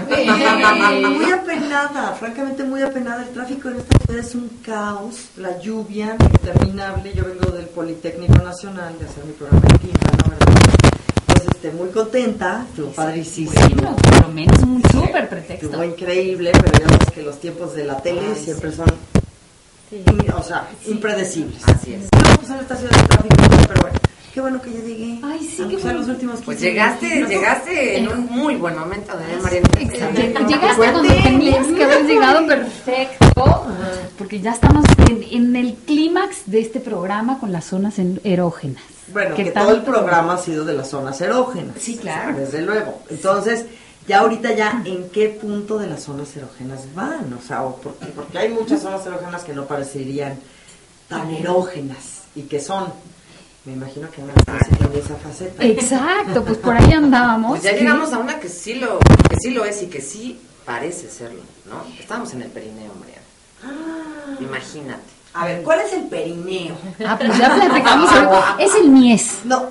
Muy apenada, francamente muy apenada. El tráfico en esta ciudad es un caos. La lluvia interminable. Yo vengo del Politécnico Nacional de hacer mi programa en Quintana, ¿verdad? Pues este, muy contenta, estuvo padrísimo. Bueno, por lo menos un súper pretexto. Estuvo increíble, pero ya ves que los tiempos de la tele Ay, siempre sí. son, Sí. in- o sea, impredecibles. Así es. No, pues en esta ciudad el tráfico, pero bueno, qué bueno que ya llegué. Ay, sí, Aunque qué sean bueno. los últimos Pues quince llegaste, minutos. llegaste en un muy buen momento, ¿eh, Mariana? Exacto. Llegaste cuando tenías que haber llegado perfecto, porque ya estamos en, en el clímax de este programa con las zonas en- erógenas. Bueno, ¿Qué que tal? todo el programa ha sido de las zonas erógenas. Sí, claro. Desde luego. Entonces, ya ahorita ya, ¿en qué punto de las zonas erógenas van? O sea, o porque, porque hay muchas zonas erógenas que no parecerían tan erógenas y que son. Me imagino que van a estar en esa faceta. Exacto, pues por ahí andábamos. Pues ya Sí. llegamos a una que sí lo, que sí lo es y que sí parece serlo, ¿no? Estamos en el perineo, Mariana. Imagínate. A ver, ¿cuál es el perineo? Ah, pues ya platicamos. ahorita. Es el mies. No.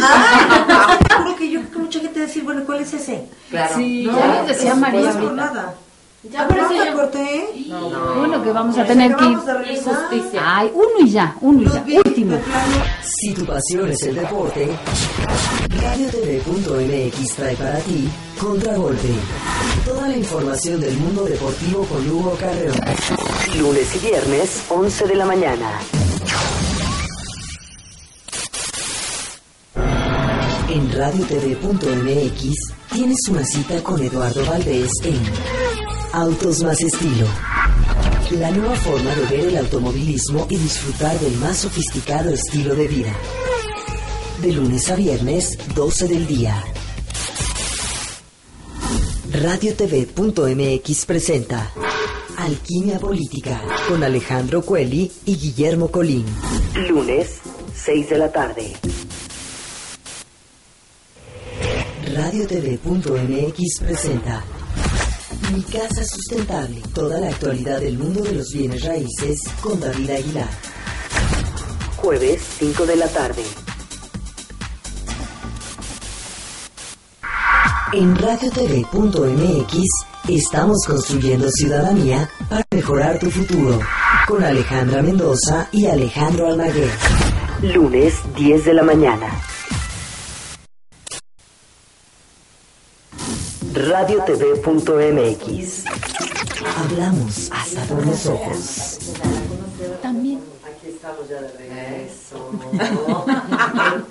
Ah, creo que yo creo que mucha gente va a decir, bueno, ¿cuál es ese? Claro. Sí, No, ya nos decía pues, María no es por ahorita. nada. Ya, Ah, por ¿no eso te ya- corté? No. Bueno, que vamos a Pues tener que ir. acabamos de revisar. Justicia. Ay, uno y ya, uno y ya. Los vi, Último. de plano. Si tu pasión es el deporte, radio t v punto m x trae para ti Contragolpe. Toda la información del mundo deportivo con Hugo Carreón. Lunes y viernes, once de la mañana. En radio t v punto m x tienes una cita con Eduardo Valdés en Autos Más Estilo. La nueva forma de ver el automovilismo y disfrutar del más sofisticado estilo de vida. De lunes a viernes, doce del día. radio t v punto m x presenta Alquimia Política con Alejandro Cuelli y Guillermo Colín. Lunes, seis de la tarde. radio t v punto m x presenta Mi Casa Sustentable. Toda la actualidad del mundo de los bienes raíces con David Aguilar. Jueves, cinco de la tarde. En radio t v punto m x estamos construyendo ciudadanía para mejorar tu futuro. Con Alejandra Mendoza y Alejandro Almaguer. Lunes, diez de la mañana. radio t v punto m x. Hablamos hasta por los ojos. También. Aquí estamos ya de regreso.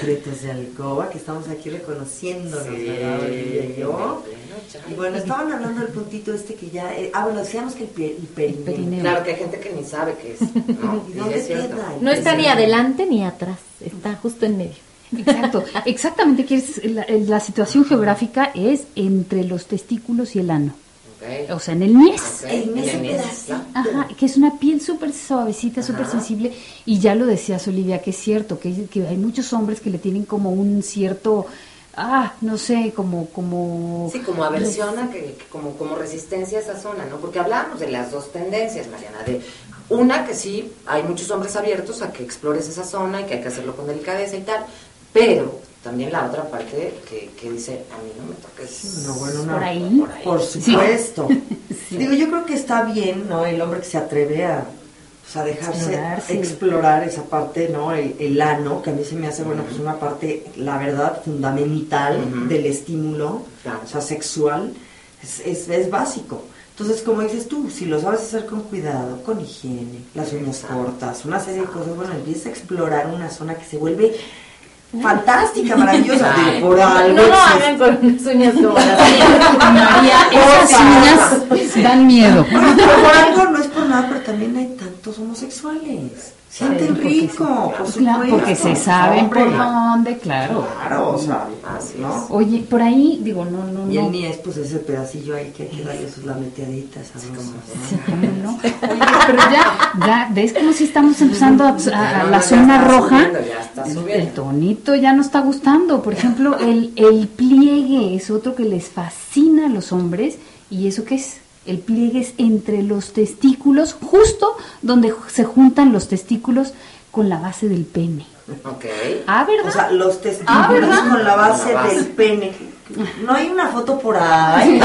Secretos de Alcoba, que estamos aquí reconociéndonos, Sí, ¿verdad, Olivia y yo? bueno, ya. Y bueno, estaban hablando del puntito este que ya... Eh, ah, bueno, decíamos que el, pie, el perineo. El perineo. Claro que hay gente que ni sabe qué es. ¿no? ¿Y dónde es cierto. queda? No está ni adelante ni atrás, está justo en medio. Exacto, exactamente, que es la, la situación geográfica es entre los testículos y el ano. Okay. O sea, en el niés. Okay. En ese En el niés, pedacito. Ajá, que es una piel súper suavecita, súper Ajá. sensible. Y ya lo decías, Olivia, que es cierto, que, que hay muchos hombres que le tienen como un cierto, ah, no sé, como... como Sí, como aversión a que, que como, como resistencia a esa zona, ¿no? Porque hablábamos de las dos tendencias, Mariana, de una que sí, hay muchos hombres abiertos a que explores esa zona y que hay que hacerlo con delicadeza y tal, pero también la otra parte que, que dice, a mí no me toques. No, bueno, no. ¿Por ahí? Por, por supuesto. Sí. Digo, yo creo que está bien, ¿no? El hombre que se atreve a, pues, a dejarse Explorar, sí. explorar esa parte, ¿no? El, el ano, que a mí se me hace, bueno, pues una parte, la verdad, fundamental Uh-huh. del estímulo, Claro. o sea, sexual, es, es, es básico. Entonces, como dices tú, si lo sabes hacer con cuidado, con higiene, las uñas Exacto. cortas, una serie de cosas, bueno, empieza a explorar una zona que se vuelve fantástica, maravillosa, digo, por algo No lo existe. hagan con unas uñas como las mías. María, esas uñas dan miedo. Bueno, pero por algo no es por nada, pero también hay tantos homosexuales. Sienten porque rico, se- por claro, supuesto. porque se saben Hombre, por dónde, claro. Claro, o sea, Así ¿no? Oye, por ahí, digo, no, no, Y el no. niés, pues ese pedacillo ahí que hay que darle sus lameteaditas sabrosas, ¿no? Sí, cómo no. Oye, pero ya, ya, ¿ves cómo si estamos empezando a, a- a Pero la ya zona está roja? subiendo, ya está El, subiendo. el tonito ya no está gustando. Por ejemplo, el, el pliegue es otro que les fascina a los hombres. ¿Y eso qué es? El pliegue es entre los testículos, justo donde se juntan los testículos con la base del pene. Ok. Ah, ¿verdad? O sea, los Ah, testículos ¿verdad? con la base, La base. del pene. No hay una foto por ahí.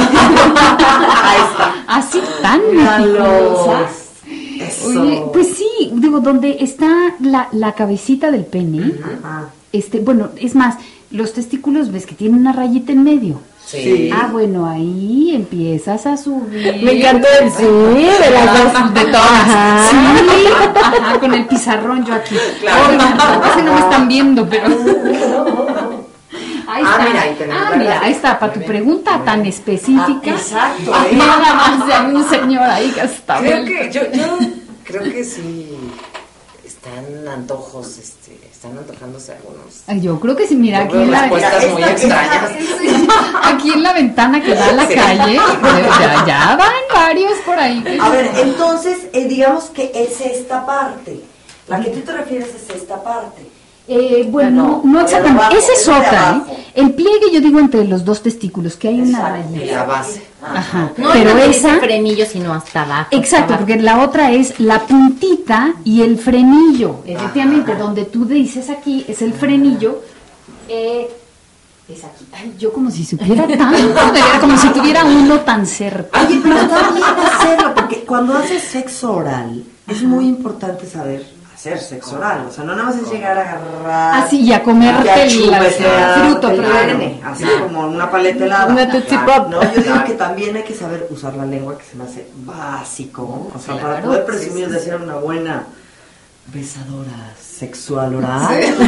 Ahí está. Así tan Míralos. meticulosa. Eso. Oye, pues sí, digo, donde está la, la cabecita del pene, Ajá. este, bueno, es más, los testículos ves que tienen una rayita en medio. Sí. Ah, bueno, ahí empiezas a subir. Me encantó el sí, de las dos, de todas. Ajá, sí, ajá, con el pizarrón yo aquí. Claro. Oigan, casi no me están viendo, pero... Ahí Ah, está. mira, ahí tenemos Ah, la mira, gracia. ahí está, para Muy tu bien, pregunta muy tan bien. específica. Ah, exacto, Ah, ¿eh? nada más de un señor ahí que está Creo vuelto. que, yo, yo creo que sí están antojos, este, están antojándose algunos. Ay, yo creo que sí, mira, Yo aquí veo en la respuestas esta- muy esta- extrañas. aquí en la ventana que da a la Sí. calle, ya, ya van varios por ahí. A ver, entonces, eh, digamos que es esta parte. La que tú te refieres es esta parte. Eh, bueno, Bueno, no exactamente, abajo, esa es es de otra, abajo. ¿eh? El pliegue yo digo entre los dos testículos, que hay una Exacto. Y rayita. la base. Ajá, No, pero no es esa... el frenillo, sino hasta abajo. Exacto, hasta porque la otra es la puntita y el frenillo. Efectivamente, donde tú dices aquí es el frenillo. Eh, es aquí. Ay, yo como si supiera tanto, de verdad, como si tuviera uno tan cerca. Oye, pero está bien hacerlo, porque cuando haces sexo oral, es muy importante saber hacer sexo oral. O sea, no nada más es llegar a agarrar. Así, y a comerte y a el, chupetear el fruto, el pero pene, así como una paleta helada. Una Tootsie Claro, Pop. No, yo digo Claro. que también hay que saber usar la lengua, que se me hace básico. O sea, para Claro, poder presumir sí, de sí, ser una buena besadora sexual oral.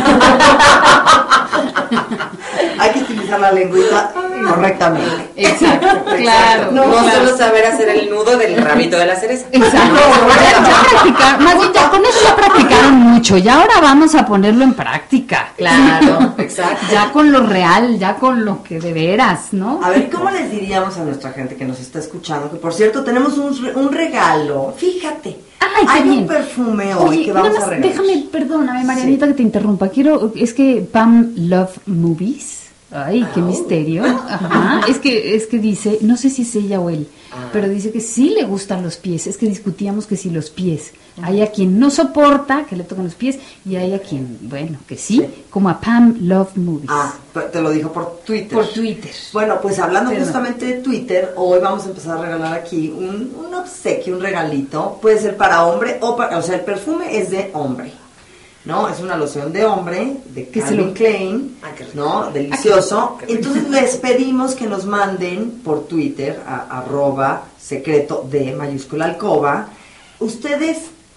Hay que utilizar la lengüita correctamente. Exacto, claro. No, claro. solo saber hacer el nudo del rabito de la cereza. Exacto, ya, ya practicaron, más bien ya con eso ya practicaron mucho, y ahora vamos a ponerlo en práctica. Claro, exacto. Ya con lo real, ya con lo que de veras, ¿no? A ver, ¿cómo les diríamos a nuestra gente que nos está escuchando? Que por cierto, tenemos un, re- un regalo. Fíjate, Ay, qué hay bien. un perfume hoy Oye, que vamos nada a más, regalar. déjame, perdóname, Marianita, que te interrumpa. Quiero, es que Pam Love Movies. Ay, qué misterio. Ajá. Es que, es que dice, no sé si es ella o él, Ah. pero dice que sí le gustan los pies. Es que discutíamos que si los pies. Hay a quien no soporta que le toquen los pies y hay a quien, bueno, que sí, Sí. como a Pam Love Movies. Ah, pero te lo dijo por Twitter. Por Twitter. Bueno, pues hablando Perdón. justamente de Twitter, hoy vamos a empezar a regalar aquí un, un obsequio, un regalito. Puede ser para hombre o para, o sea, el perfume es de hombre, ¿no? Es una loción de hombre, de Que se Calvin lo- Klein, Ah, qué rico. ¿no? Delicioso. Qué rico. Entonces les pedimos que nos manden por Twitter a arroba secreto de mayúscula alcoba. Ustedes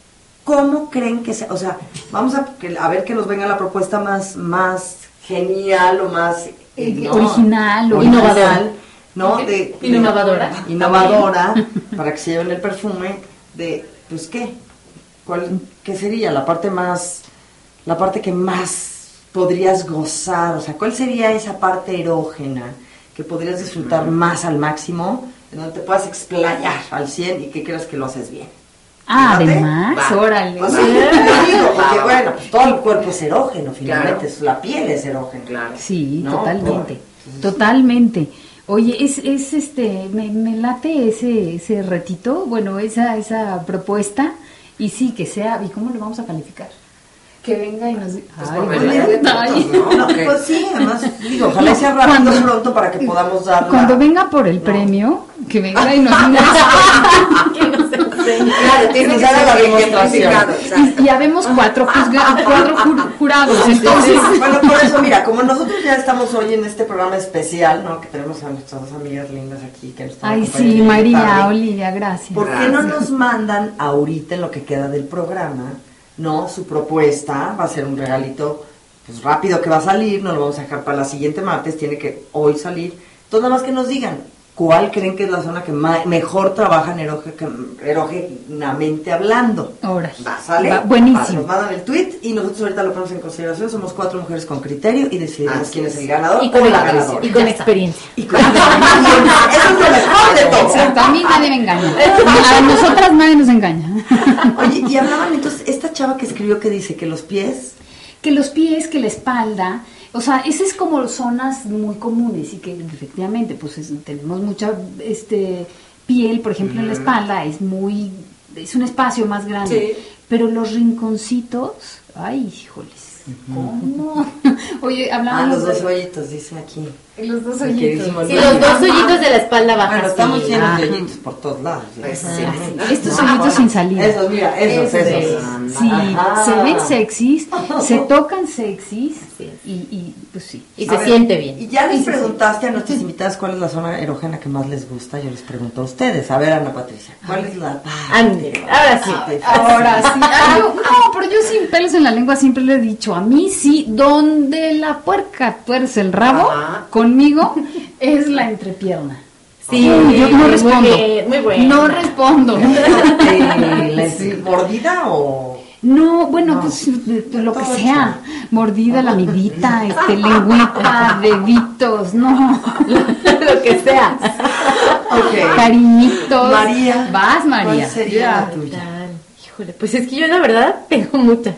¿cómo creen que sea? O sea, vamos a, a ver que nos venga la propuesta más, más genial o más eh, no, original o innovadora, ¿no? De, de, innovadora. Innovadora, para que se lleven el perfume de, pues, ¿qué? ¿Cuál, qué sería la parte más, la parte que más podrías gozar? O sea, ¿cuál sería esa parte erógena que podrías disfrutar más al máximo, en donde te puedas explayar al cien y que creas que lo haces bien? Ah, ¿Fíjate? además, Va. órale. Pues sí, te digo, porque bueno, pues todo el cuerpo es erógeno, finalmente, Claro. es- la piel es erógena. Claro. Sí, ¿no? totalmente, Entonces, totalmente. Oye, es, es este, me, me late ese, ese retito, bueno, esa, esa propuesta, y sí, que sea, ¿y cómo lo vamos a calificar? Que venga y nos diga, Pues ay, por bueno, medio de ay. todos, ¿no? No, Que- pues sí, además, digo, ojalá sea rápido Cuando- pronto para que podamos dar Cuando venga por el premio, que venga y nos diga, Que no se enseñe. Claro, tiene nos que haga ser la bien demostración. identificado, exacto. y ya vemos cuatro, juzga- cuatro jur- jurados, entonces, Entonces, bueno, por eso, mira, como nosotros ya estamos hoy en este programa especial, ¿no? Que tenemos a nuestras dos amigas lindas aquí que nos están ay acompañando sí, esta María, tarde. Olivia, gracias. ¿Por qué no nos mandan ahorita en lo que queda del programa, no? Su propuesta va a ser un regalito, pues rápido que va a salir, no lo vamos a dejar para la siguiente martes, tiene que hoy salir. Entonces nada más que nos digan, ¿cuál creen que es la zona que ma- mejor trabajan eroge- erógenamente hablando? Ahora, Va, ¿sale? va, buenísimo. Va, nos mandan el tweet y nosotros ahorita lo ponemos en consideración. Somos cuatro mujeres con criterio y decidimos Así quién es es. el ganador Y con, o la ganadora. y con experiencia. Y con- Eso es lo mejor de todo. Exacto, a mí nadie me engaña. A nosotras nadie nos engaña. Oye, y hablaban entonces, esta chava que escribió que dice que los pies, Que los pies, que la espalda, o sea, esas es como zonas muy comunes y que efectivamente, pues es- tenemos mucha este piel, por ejemplo, en la espalda, es muy, es un espacio más grande. Sí. Pero los rinconcitos, ay, híjoles, ¿cómo? Oye, ah, hablábamos los dos de hoyitos, dice aquí. los dos El hoyitos. queridísimo Sí, Luis. los dos hoyitos de la espalda baja. Bueno, estamos sí. llenos de Ajá. hoyitos por todos lados. Pues sí. sinceramente. Estos No, hoyitos bueno, sin salida. Esos, mira, esos, Esos, esos. Sí, Ajá. se ven sexys, se tocan sexys Así es. y, y pues sí. Y A se ver, siente bien. Y ya les Sí, sí, sí. preguntaste a nuestras invitadas cuál es la zona erógena que más les gusta. Yo les pregunto a ustedes. A ver, Ana Patricia, ¿cuál es la Ande, ahora sí. Ahora sí. Ay, yo- no, pero yo sin pelos en la lengua siempre le he dicho, a mí sí, donde la puerca tuerce el rabo, Ajá. conmigo es la entrepierna. Sí, Uy, yo no muy respondo. bien, muy bueno. No respondo. Eh, ¿les- ¿Mordida o...? No, bueno, No. pues lo que Todo sea. Mordida, lamidita, este, lengüeta, deditos, no. Lo que sea. Ok. Cariñitos. María. Vas, María. ¿Cuál sería Ya. la tuya? Tal. Híjole, pues es que yo la verdad tengo muchas.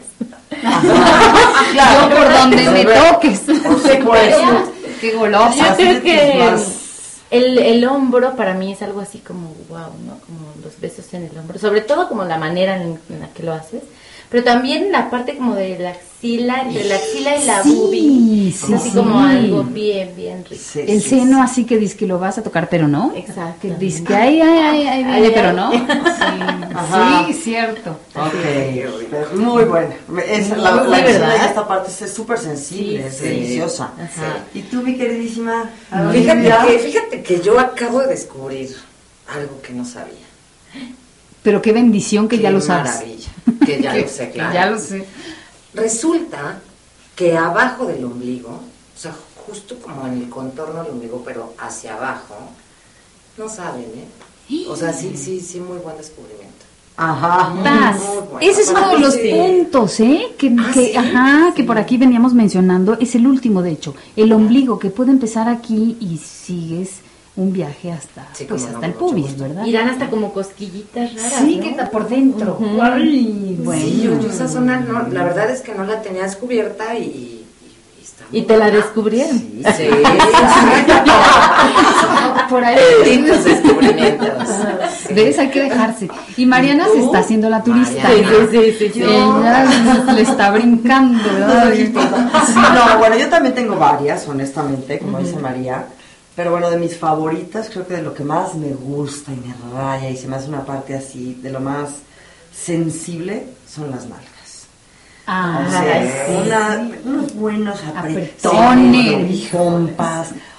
Yo por donde me toques. Por supuesto. Qué golosa. Yo Así de creo que tus más- el, el hombro para mí es algo así como wow, ¿no? Como los besos en el hombro, sobre todo como la manera en, en la que lo haces, pero también la parte como de la axila, entre la axila y la Sí, boobie, sí, así sí. como algo bien, bien rico. Sí, El sí, seno así que dice que lo vas a tocar, pero no. Exacto. Que dice que ay, ay, ay, ay, viene, Ay, pero ay. no. Ajá. Sí, sí, cierto. Ok, muy buena. Es, la, Muy, la muy axila verdad. y esta parte es súper sensible, Sí, es sí. deliciosa. Ajá. ¿Y tú, mi queridísima? Fíjate Olivia? que, fíjate que yo acabo de descubrir algo que no sabía. Pero qué bendición que Qué ya lo sabes. maravilla, que ya Que- lo sé, que claro. ya lo sé. Resulta que abajo del ombligo, o sea, justo como en el contorno del ombligo, pero hacia abajo, no saben, ¿eh? O sea, sí, sí, sí, muy buen descubrimiento. Ajá. Paz. Muy bueno. Ese es uno de Para los mí sí. puntos, ¿eh? Que, Ah, que- ¿sí? ajá, que por aquí veníamos mencionando. Es el último, de hecho. El ombligo, que puede empezar aquí y sigues un viaje hasta, Sí, pues, cómo no, hasta el con mucho pubis, gusto. ¿verdad? Y dan hasta como cosquillitas raras. Sí, ¿no? que está por dentro. Ujú. Ay, bueno. Sí, yo, yo esa zona, no, la verdad es que no la tenía descubierta y... y, y está Y muy te la buena. descubrieron. Sí, sí, sí. Por ahí. Benditos descubrimientos. Sí. ¿Ves? Hay que dejarse. Y Mariana ¿Y se tú? está haciendo la turista. Mariana. Sí, sí, sí, sí. Ella le está brincando, ¿verdad? Sí, no, bueno, yo también tengo varias, honestamente, como dice María. Pero bueno, de mis favoritas, creo que de lo que más me gusta y me raya y se me hace una parte así, de lo más sensible, son las nalgas. Ah, O sea, sí. una- unos buenos Apretones. apretones, pompas,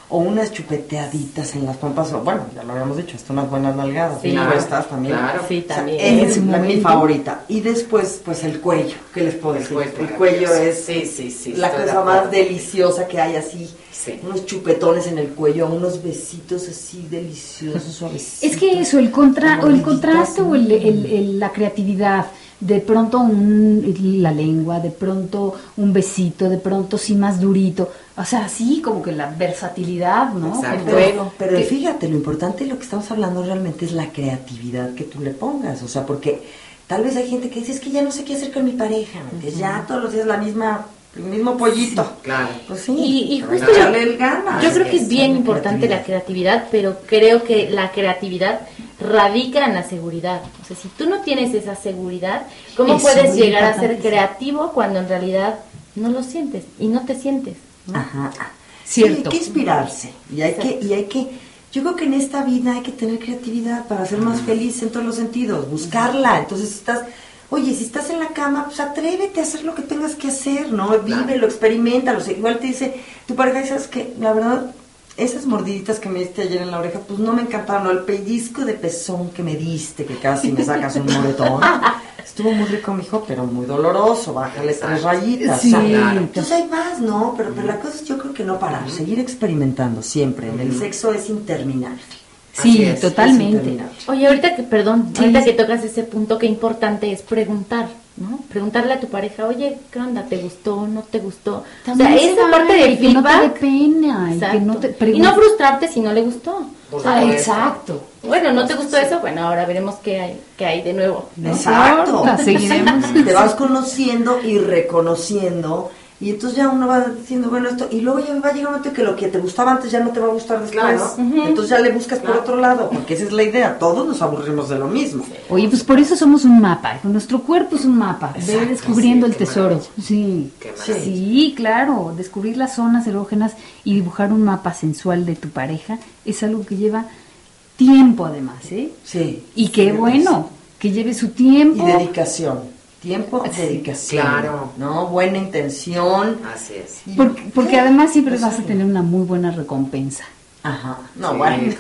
o unas chupeteaditas en las pompas, o bueno, ya lo habíamos dicho, hasta unas buenas nalgadas, Sí, bien claro, puestas también. claro. Sí, O sea, también. esa es En su la, mi momento. favorita. Y después, pues el cuello, ¿qué les puedo decir? cuello, El cuello es sí, sí, sí, la estoy de cosa acuerdo. más deliciosa que hay, así, Sí. unos chupetones en el cuello, unos besitos así deliciosos, suavecitos. Es que eso, el contra, o el Mordiditas, contraste o el, el- el- la creatividad, de pronto un, la lengua, de pronto un besito, de pronto sí más durito, o sea, así como que la versatilidad, ¿no? Exacto. Como- Pero, pero que- fíjate, lo importante de lo que estamos hablando realmente es la creatividad que tú le pongas, o sea, porque tal vez hay gente que dice, es que ya no sé qué hacer con mi pareja, que ya todos los días la misma, el mismo pollito. Claro. Pues sí, Y, y justo pero yo, darle el ganas. yo creo que es bien la importante la creatividad, pero creo que la creatividad radica en la seguridad. O sea, si tú no tienes esa seguridad, ¿cómo Es puedes muy llegar a ser importante. creativo cuando en realidad no lo sientes y no te sientes? ¿no? Ajá. Cierto. Sí, hay que inspirarse y hay que, y hay que, yo creo que en esta vida hay que tener creatividad para ser más feliz en todos los sentidos, buscarla. Entonces, si estás, oye, si estás en la cama, pues atrévete a hacer lo que tengas que hacer, ¿no? Vívelo, experimentalo. O sea, igual te dice, tu pareja, ¿sabes qué? La verdad, esas mordiditas que me diste ayer en la oreja, pues no me encantaron, ¿no? El pellizco de pezón que me diste, que casi me sacas un moretón. Estuvo muy rico, mijo, pero muy doloroso, bájale tres rayitas. Sí, o sea, claro. entonces hay más, ¿no? Pero, pero la cosa es, yo creo que no parar, seguir experimentando siempre. En el sexo es interminable. Sí, Así es, totalmente. Es interminable. Oye, ahorita que, perdón, Sí. ahorita que tocas ese punto, qué importante es preguntar, ¿no? Preguntarle a tu pareja, oye, ¿qué onda? ¿Te gustó? ¿No te gustó? También o sea, se esa vale, parte de que no te dé feedback. pena y que no te Exacto. Y no frustrarte si no le gustó. Por Ah, supuesto. exacto. Bueno, ¿no te gustó eso? Bueno, ahora veremos qué hay, qué hay de nuevo. No Exacto. importa, seguiremos. Te vas conociendo y reconociendo. Y entonces ya uno va diciendo, bueno, esto, y luego ya va a llegar un momento que lo que te gustaba antes ya no te va a gustar después. Claro. Entonces ya le buscas por otro lado, porque esa es la idea, todos nos aburrimos de lo mismo. Oye, pues por eso somos un mapa. Nuestro cuerpo es un mapa. Ve Exacto, descubriendo sí, el qué tesoro. maravilla. Sí. Qué maravilla. Sí, claro. Descubrir las zonas erógenas y dibujar un mapa sensual de tu pareja es algo que lleva tiempo, además, ¿eh? Sí. Y qué Sí, bueno que lleve su tiempo. Y dedicación. Tiempo, Sí, dedicación. claro. ¿No? Buena intención. Así es. Y- Porque, porque además siempre Pues vas a sí. tener una muy buena recompensa. Ajá. No, Sí. bueno.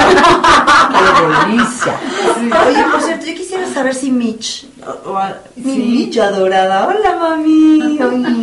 ¡Qué delicia! Oye, por cierto, yo quisiera saber si Mitch, o- o a- mi Sí. Mitch adorada, hola mami,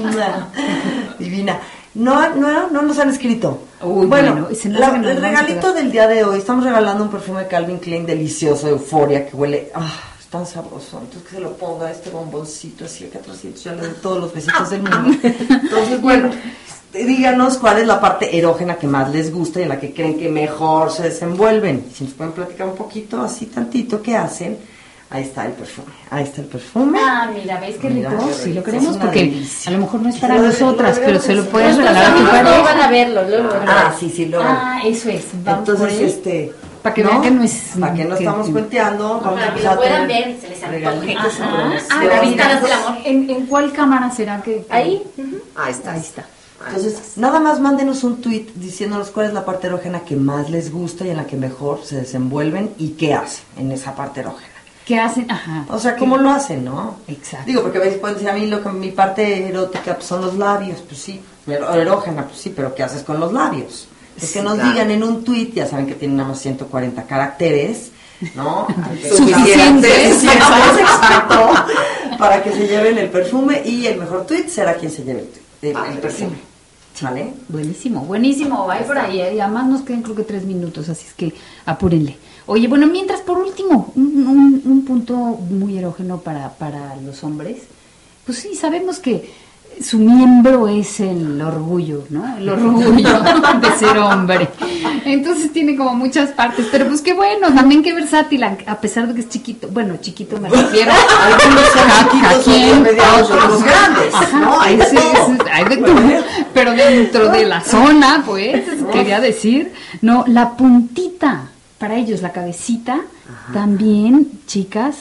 divina. No, no, no nos han escrito. Uy, bueno, bueno, se me la- hace que nos el vamos a regalito quedar. del día de hoy, estamos regalando un perfume Calvin Klein delicioso, Euforia, que huele, ah, es tan sabroso. Entonces que se lo ponga este bomboncito así acá atrásito, ya le doy todos los besitos del mundo. Entonces, bueno, díganos cuál es la parte erógena que más les gusta y en la que creen que mejor se desenvuelven. Si nos pueden platicar un poquito, así tantito, ¿qué hacen? Ahí está el perfume, ahí está el perfume. Ah, mira, ¿ves qué Mira, rico? qué Sí, rico. lo queremos Es una porque delicia. a lo mejor no es para Lo de- nosotras, lo de- pero se lo puedes Nuestros regalar a tu Nuestros amigos luego van pareja. a verlo, luego van a Ah, verlo. sí, sí, luego. Ah, eso es. Vamos por Entonces, ahí. este... Para que vean que no es- Para que no que- estamos cuenteando, vamos a Para que empezar lo a puedan tener ver y se les antoje. regalitos Ajá. sabrosos. Ah, Sí, la vamos vista a- no hace el amor. ¿En, en cuál cámara será que...? Ahí. Ahí está. Ahí está. Entonces, nada más mándenos un tweet diciéndonos cuál es la parte erógena que más les gusta y en la que mejor se desenvuelven y qué hacen en esa parte erógena. ¿Qué hacen? Ajá. O sea, ¿cómo lo hacen, no? Exacto. Digo, porque a veces pueden decir a mí lo que mi parte erótica pues, son los labios, pues sí, pero- erógena, pues sí, pero ¿qué haces con los labios? Es que Sí, nos claro. digan en un tweet, ya saben que tienen nada más ciento cuarenta caracteres, ¿no? Suficientes. Sí, exacto, para que se lleven el perfume y el mejor tweet será quien se lleve el, tweet, el, Ah, el perfume. ¿Vale? Buenísimo, buenísimo. Va por ahí. ¿eh? Y además nos quedan creo que tres minutos, así es que apúrenle. Oye, bueno, mientras por último, un, un, un punto muy erógeno para, para los hombres. Pues sí, sabemos que su miembro es el orgullo, ¿no? El orgullo de ser hombre. Entonces tiene como muchas partes, pero pues qué bueno, también qué versátil, a a pesar de que es chiquito. Bueno, chiquito me refiero. Algunos son ¿A chiquitos, quién? otros medianos, otros grandes, Ajá, ¿no? Hay de sí, todo. sí, hay de todo. Pero dentro de la zona, pues, quería decir, no, la puntita, para ellos la cabecita, también, chicas,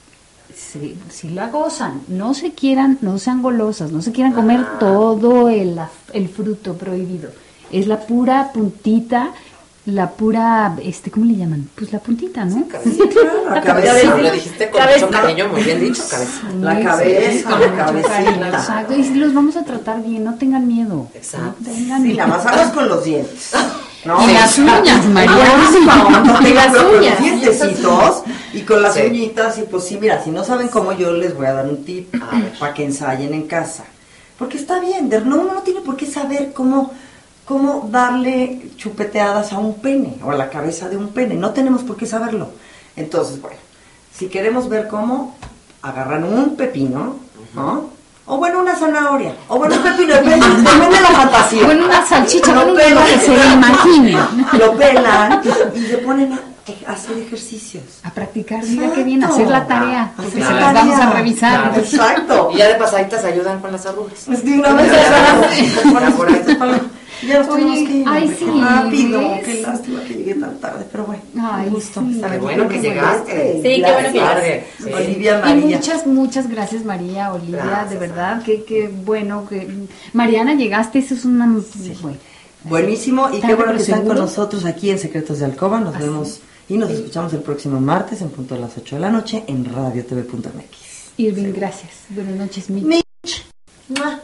si, si la gozan, no se quieran, no sean golosas, no se quieran comer todo el, el fruto prohibido. Es la pura puntita, la pura, este, ¿cómo le llaman? Pues la puntita, ¿no? Sí, claro, la La cabecita. Lo dijiste con Cabeza. mucho cariño, muy bien dicho, cabeza. La Sí, cabeza, sí, con la mucho cariño, cabecita. Exacto, y si los vamos a tratar bien, no tengan miedo. Exacto. No tengan Sí, miedo. nada más aguas con los dientes. ¿no? Y las uñas, María. Y las con uñas. los dientecitos y con las Sí. uñitas. Y pues sí, mira, si no saben cómo, yo les voy a dar un tip A ver. para que ensayen en casa. Porque está bien, de- no, uno no tiene por qué saber cómo, cómo darle chupeteadas a un pene o a la cabeza de un pene. No tenemos por qué saberlo. Entonces, bueno, si queremos ver cómo, agarran un pepino, ¿no? O bueno, una zanahoria. O bueno, un pepino, depende, depende de la fantasía. Bueno, una salchicha, Lo bueno, pelan, lo que se imagine. Lo pelan y se ponen a a hacer ejercicios. A practicar, mira qué bien, Exacto. hacer la tarea, porque Hacer se la las vamos tarea. a revisar. Claro. Exacto. Y ya de pasaditas ayudan con las arrugas. Pues de una vez Ya por ahí. ya nos tenemos Oye, que ir. ay, hombre, sí, qué rápido. ¿ves? Qué lástima que llegué tan tarde, pero bueno. Ay, un gusto sí. estar Qué aquí. bueno que llegaste. Sí, qué bueno que Tarde. llegaste. Sí. Olivia Y María. muchas, muchas gracias María, Olivia, Gracias. de verdad, que, que bueno, que Mariana llegaste, eso es una... Bueno, Buenísimo y qué Tarde, bueno pero que están con seguro. nosotros aquí en Secretos de Alcoba. Nos vemos y nos escuchamos el próximo martes en punto de las ocho de la noche en radio t v punto m x. Irving, gracias. Buenas noches, Mitch. Mitch. ¡Mua!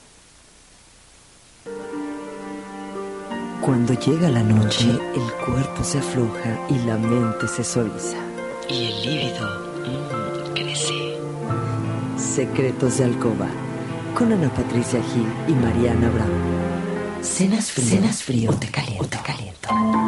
Cuando llega la noche, el cuerpo se afloja y la mente se suaviza. Y el líbido mm, crece. Secretos de Alcoba, con Ana Patricia Gil y Mariana Bravo. Cenas frío, cenas frío, o te caliento, o te caliento.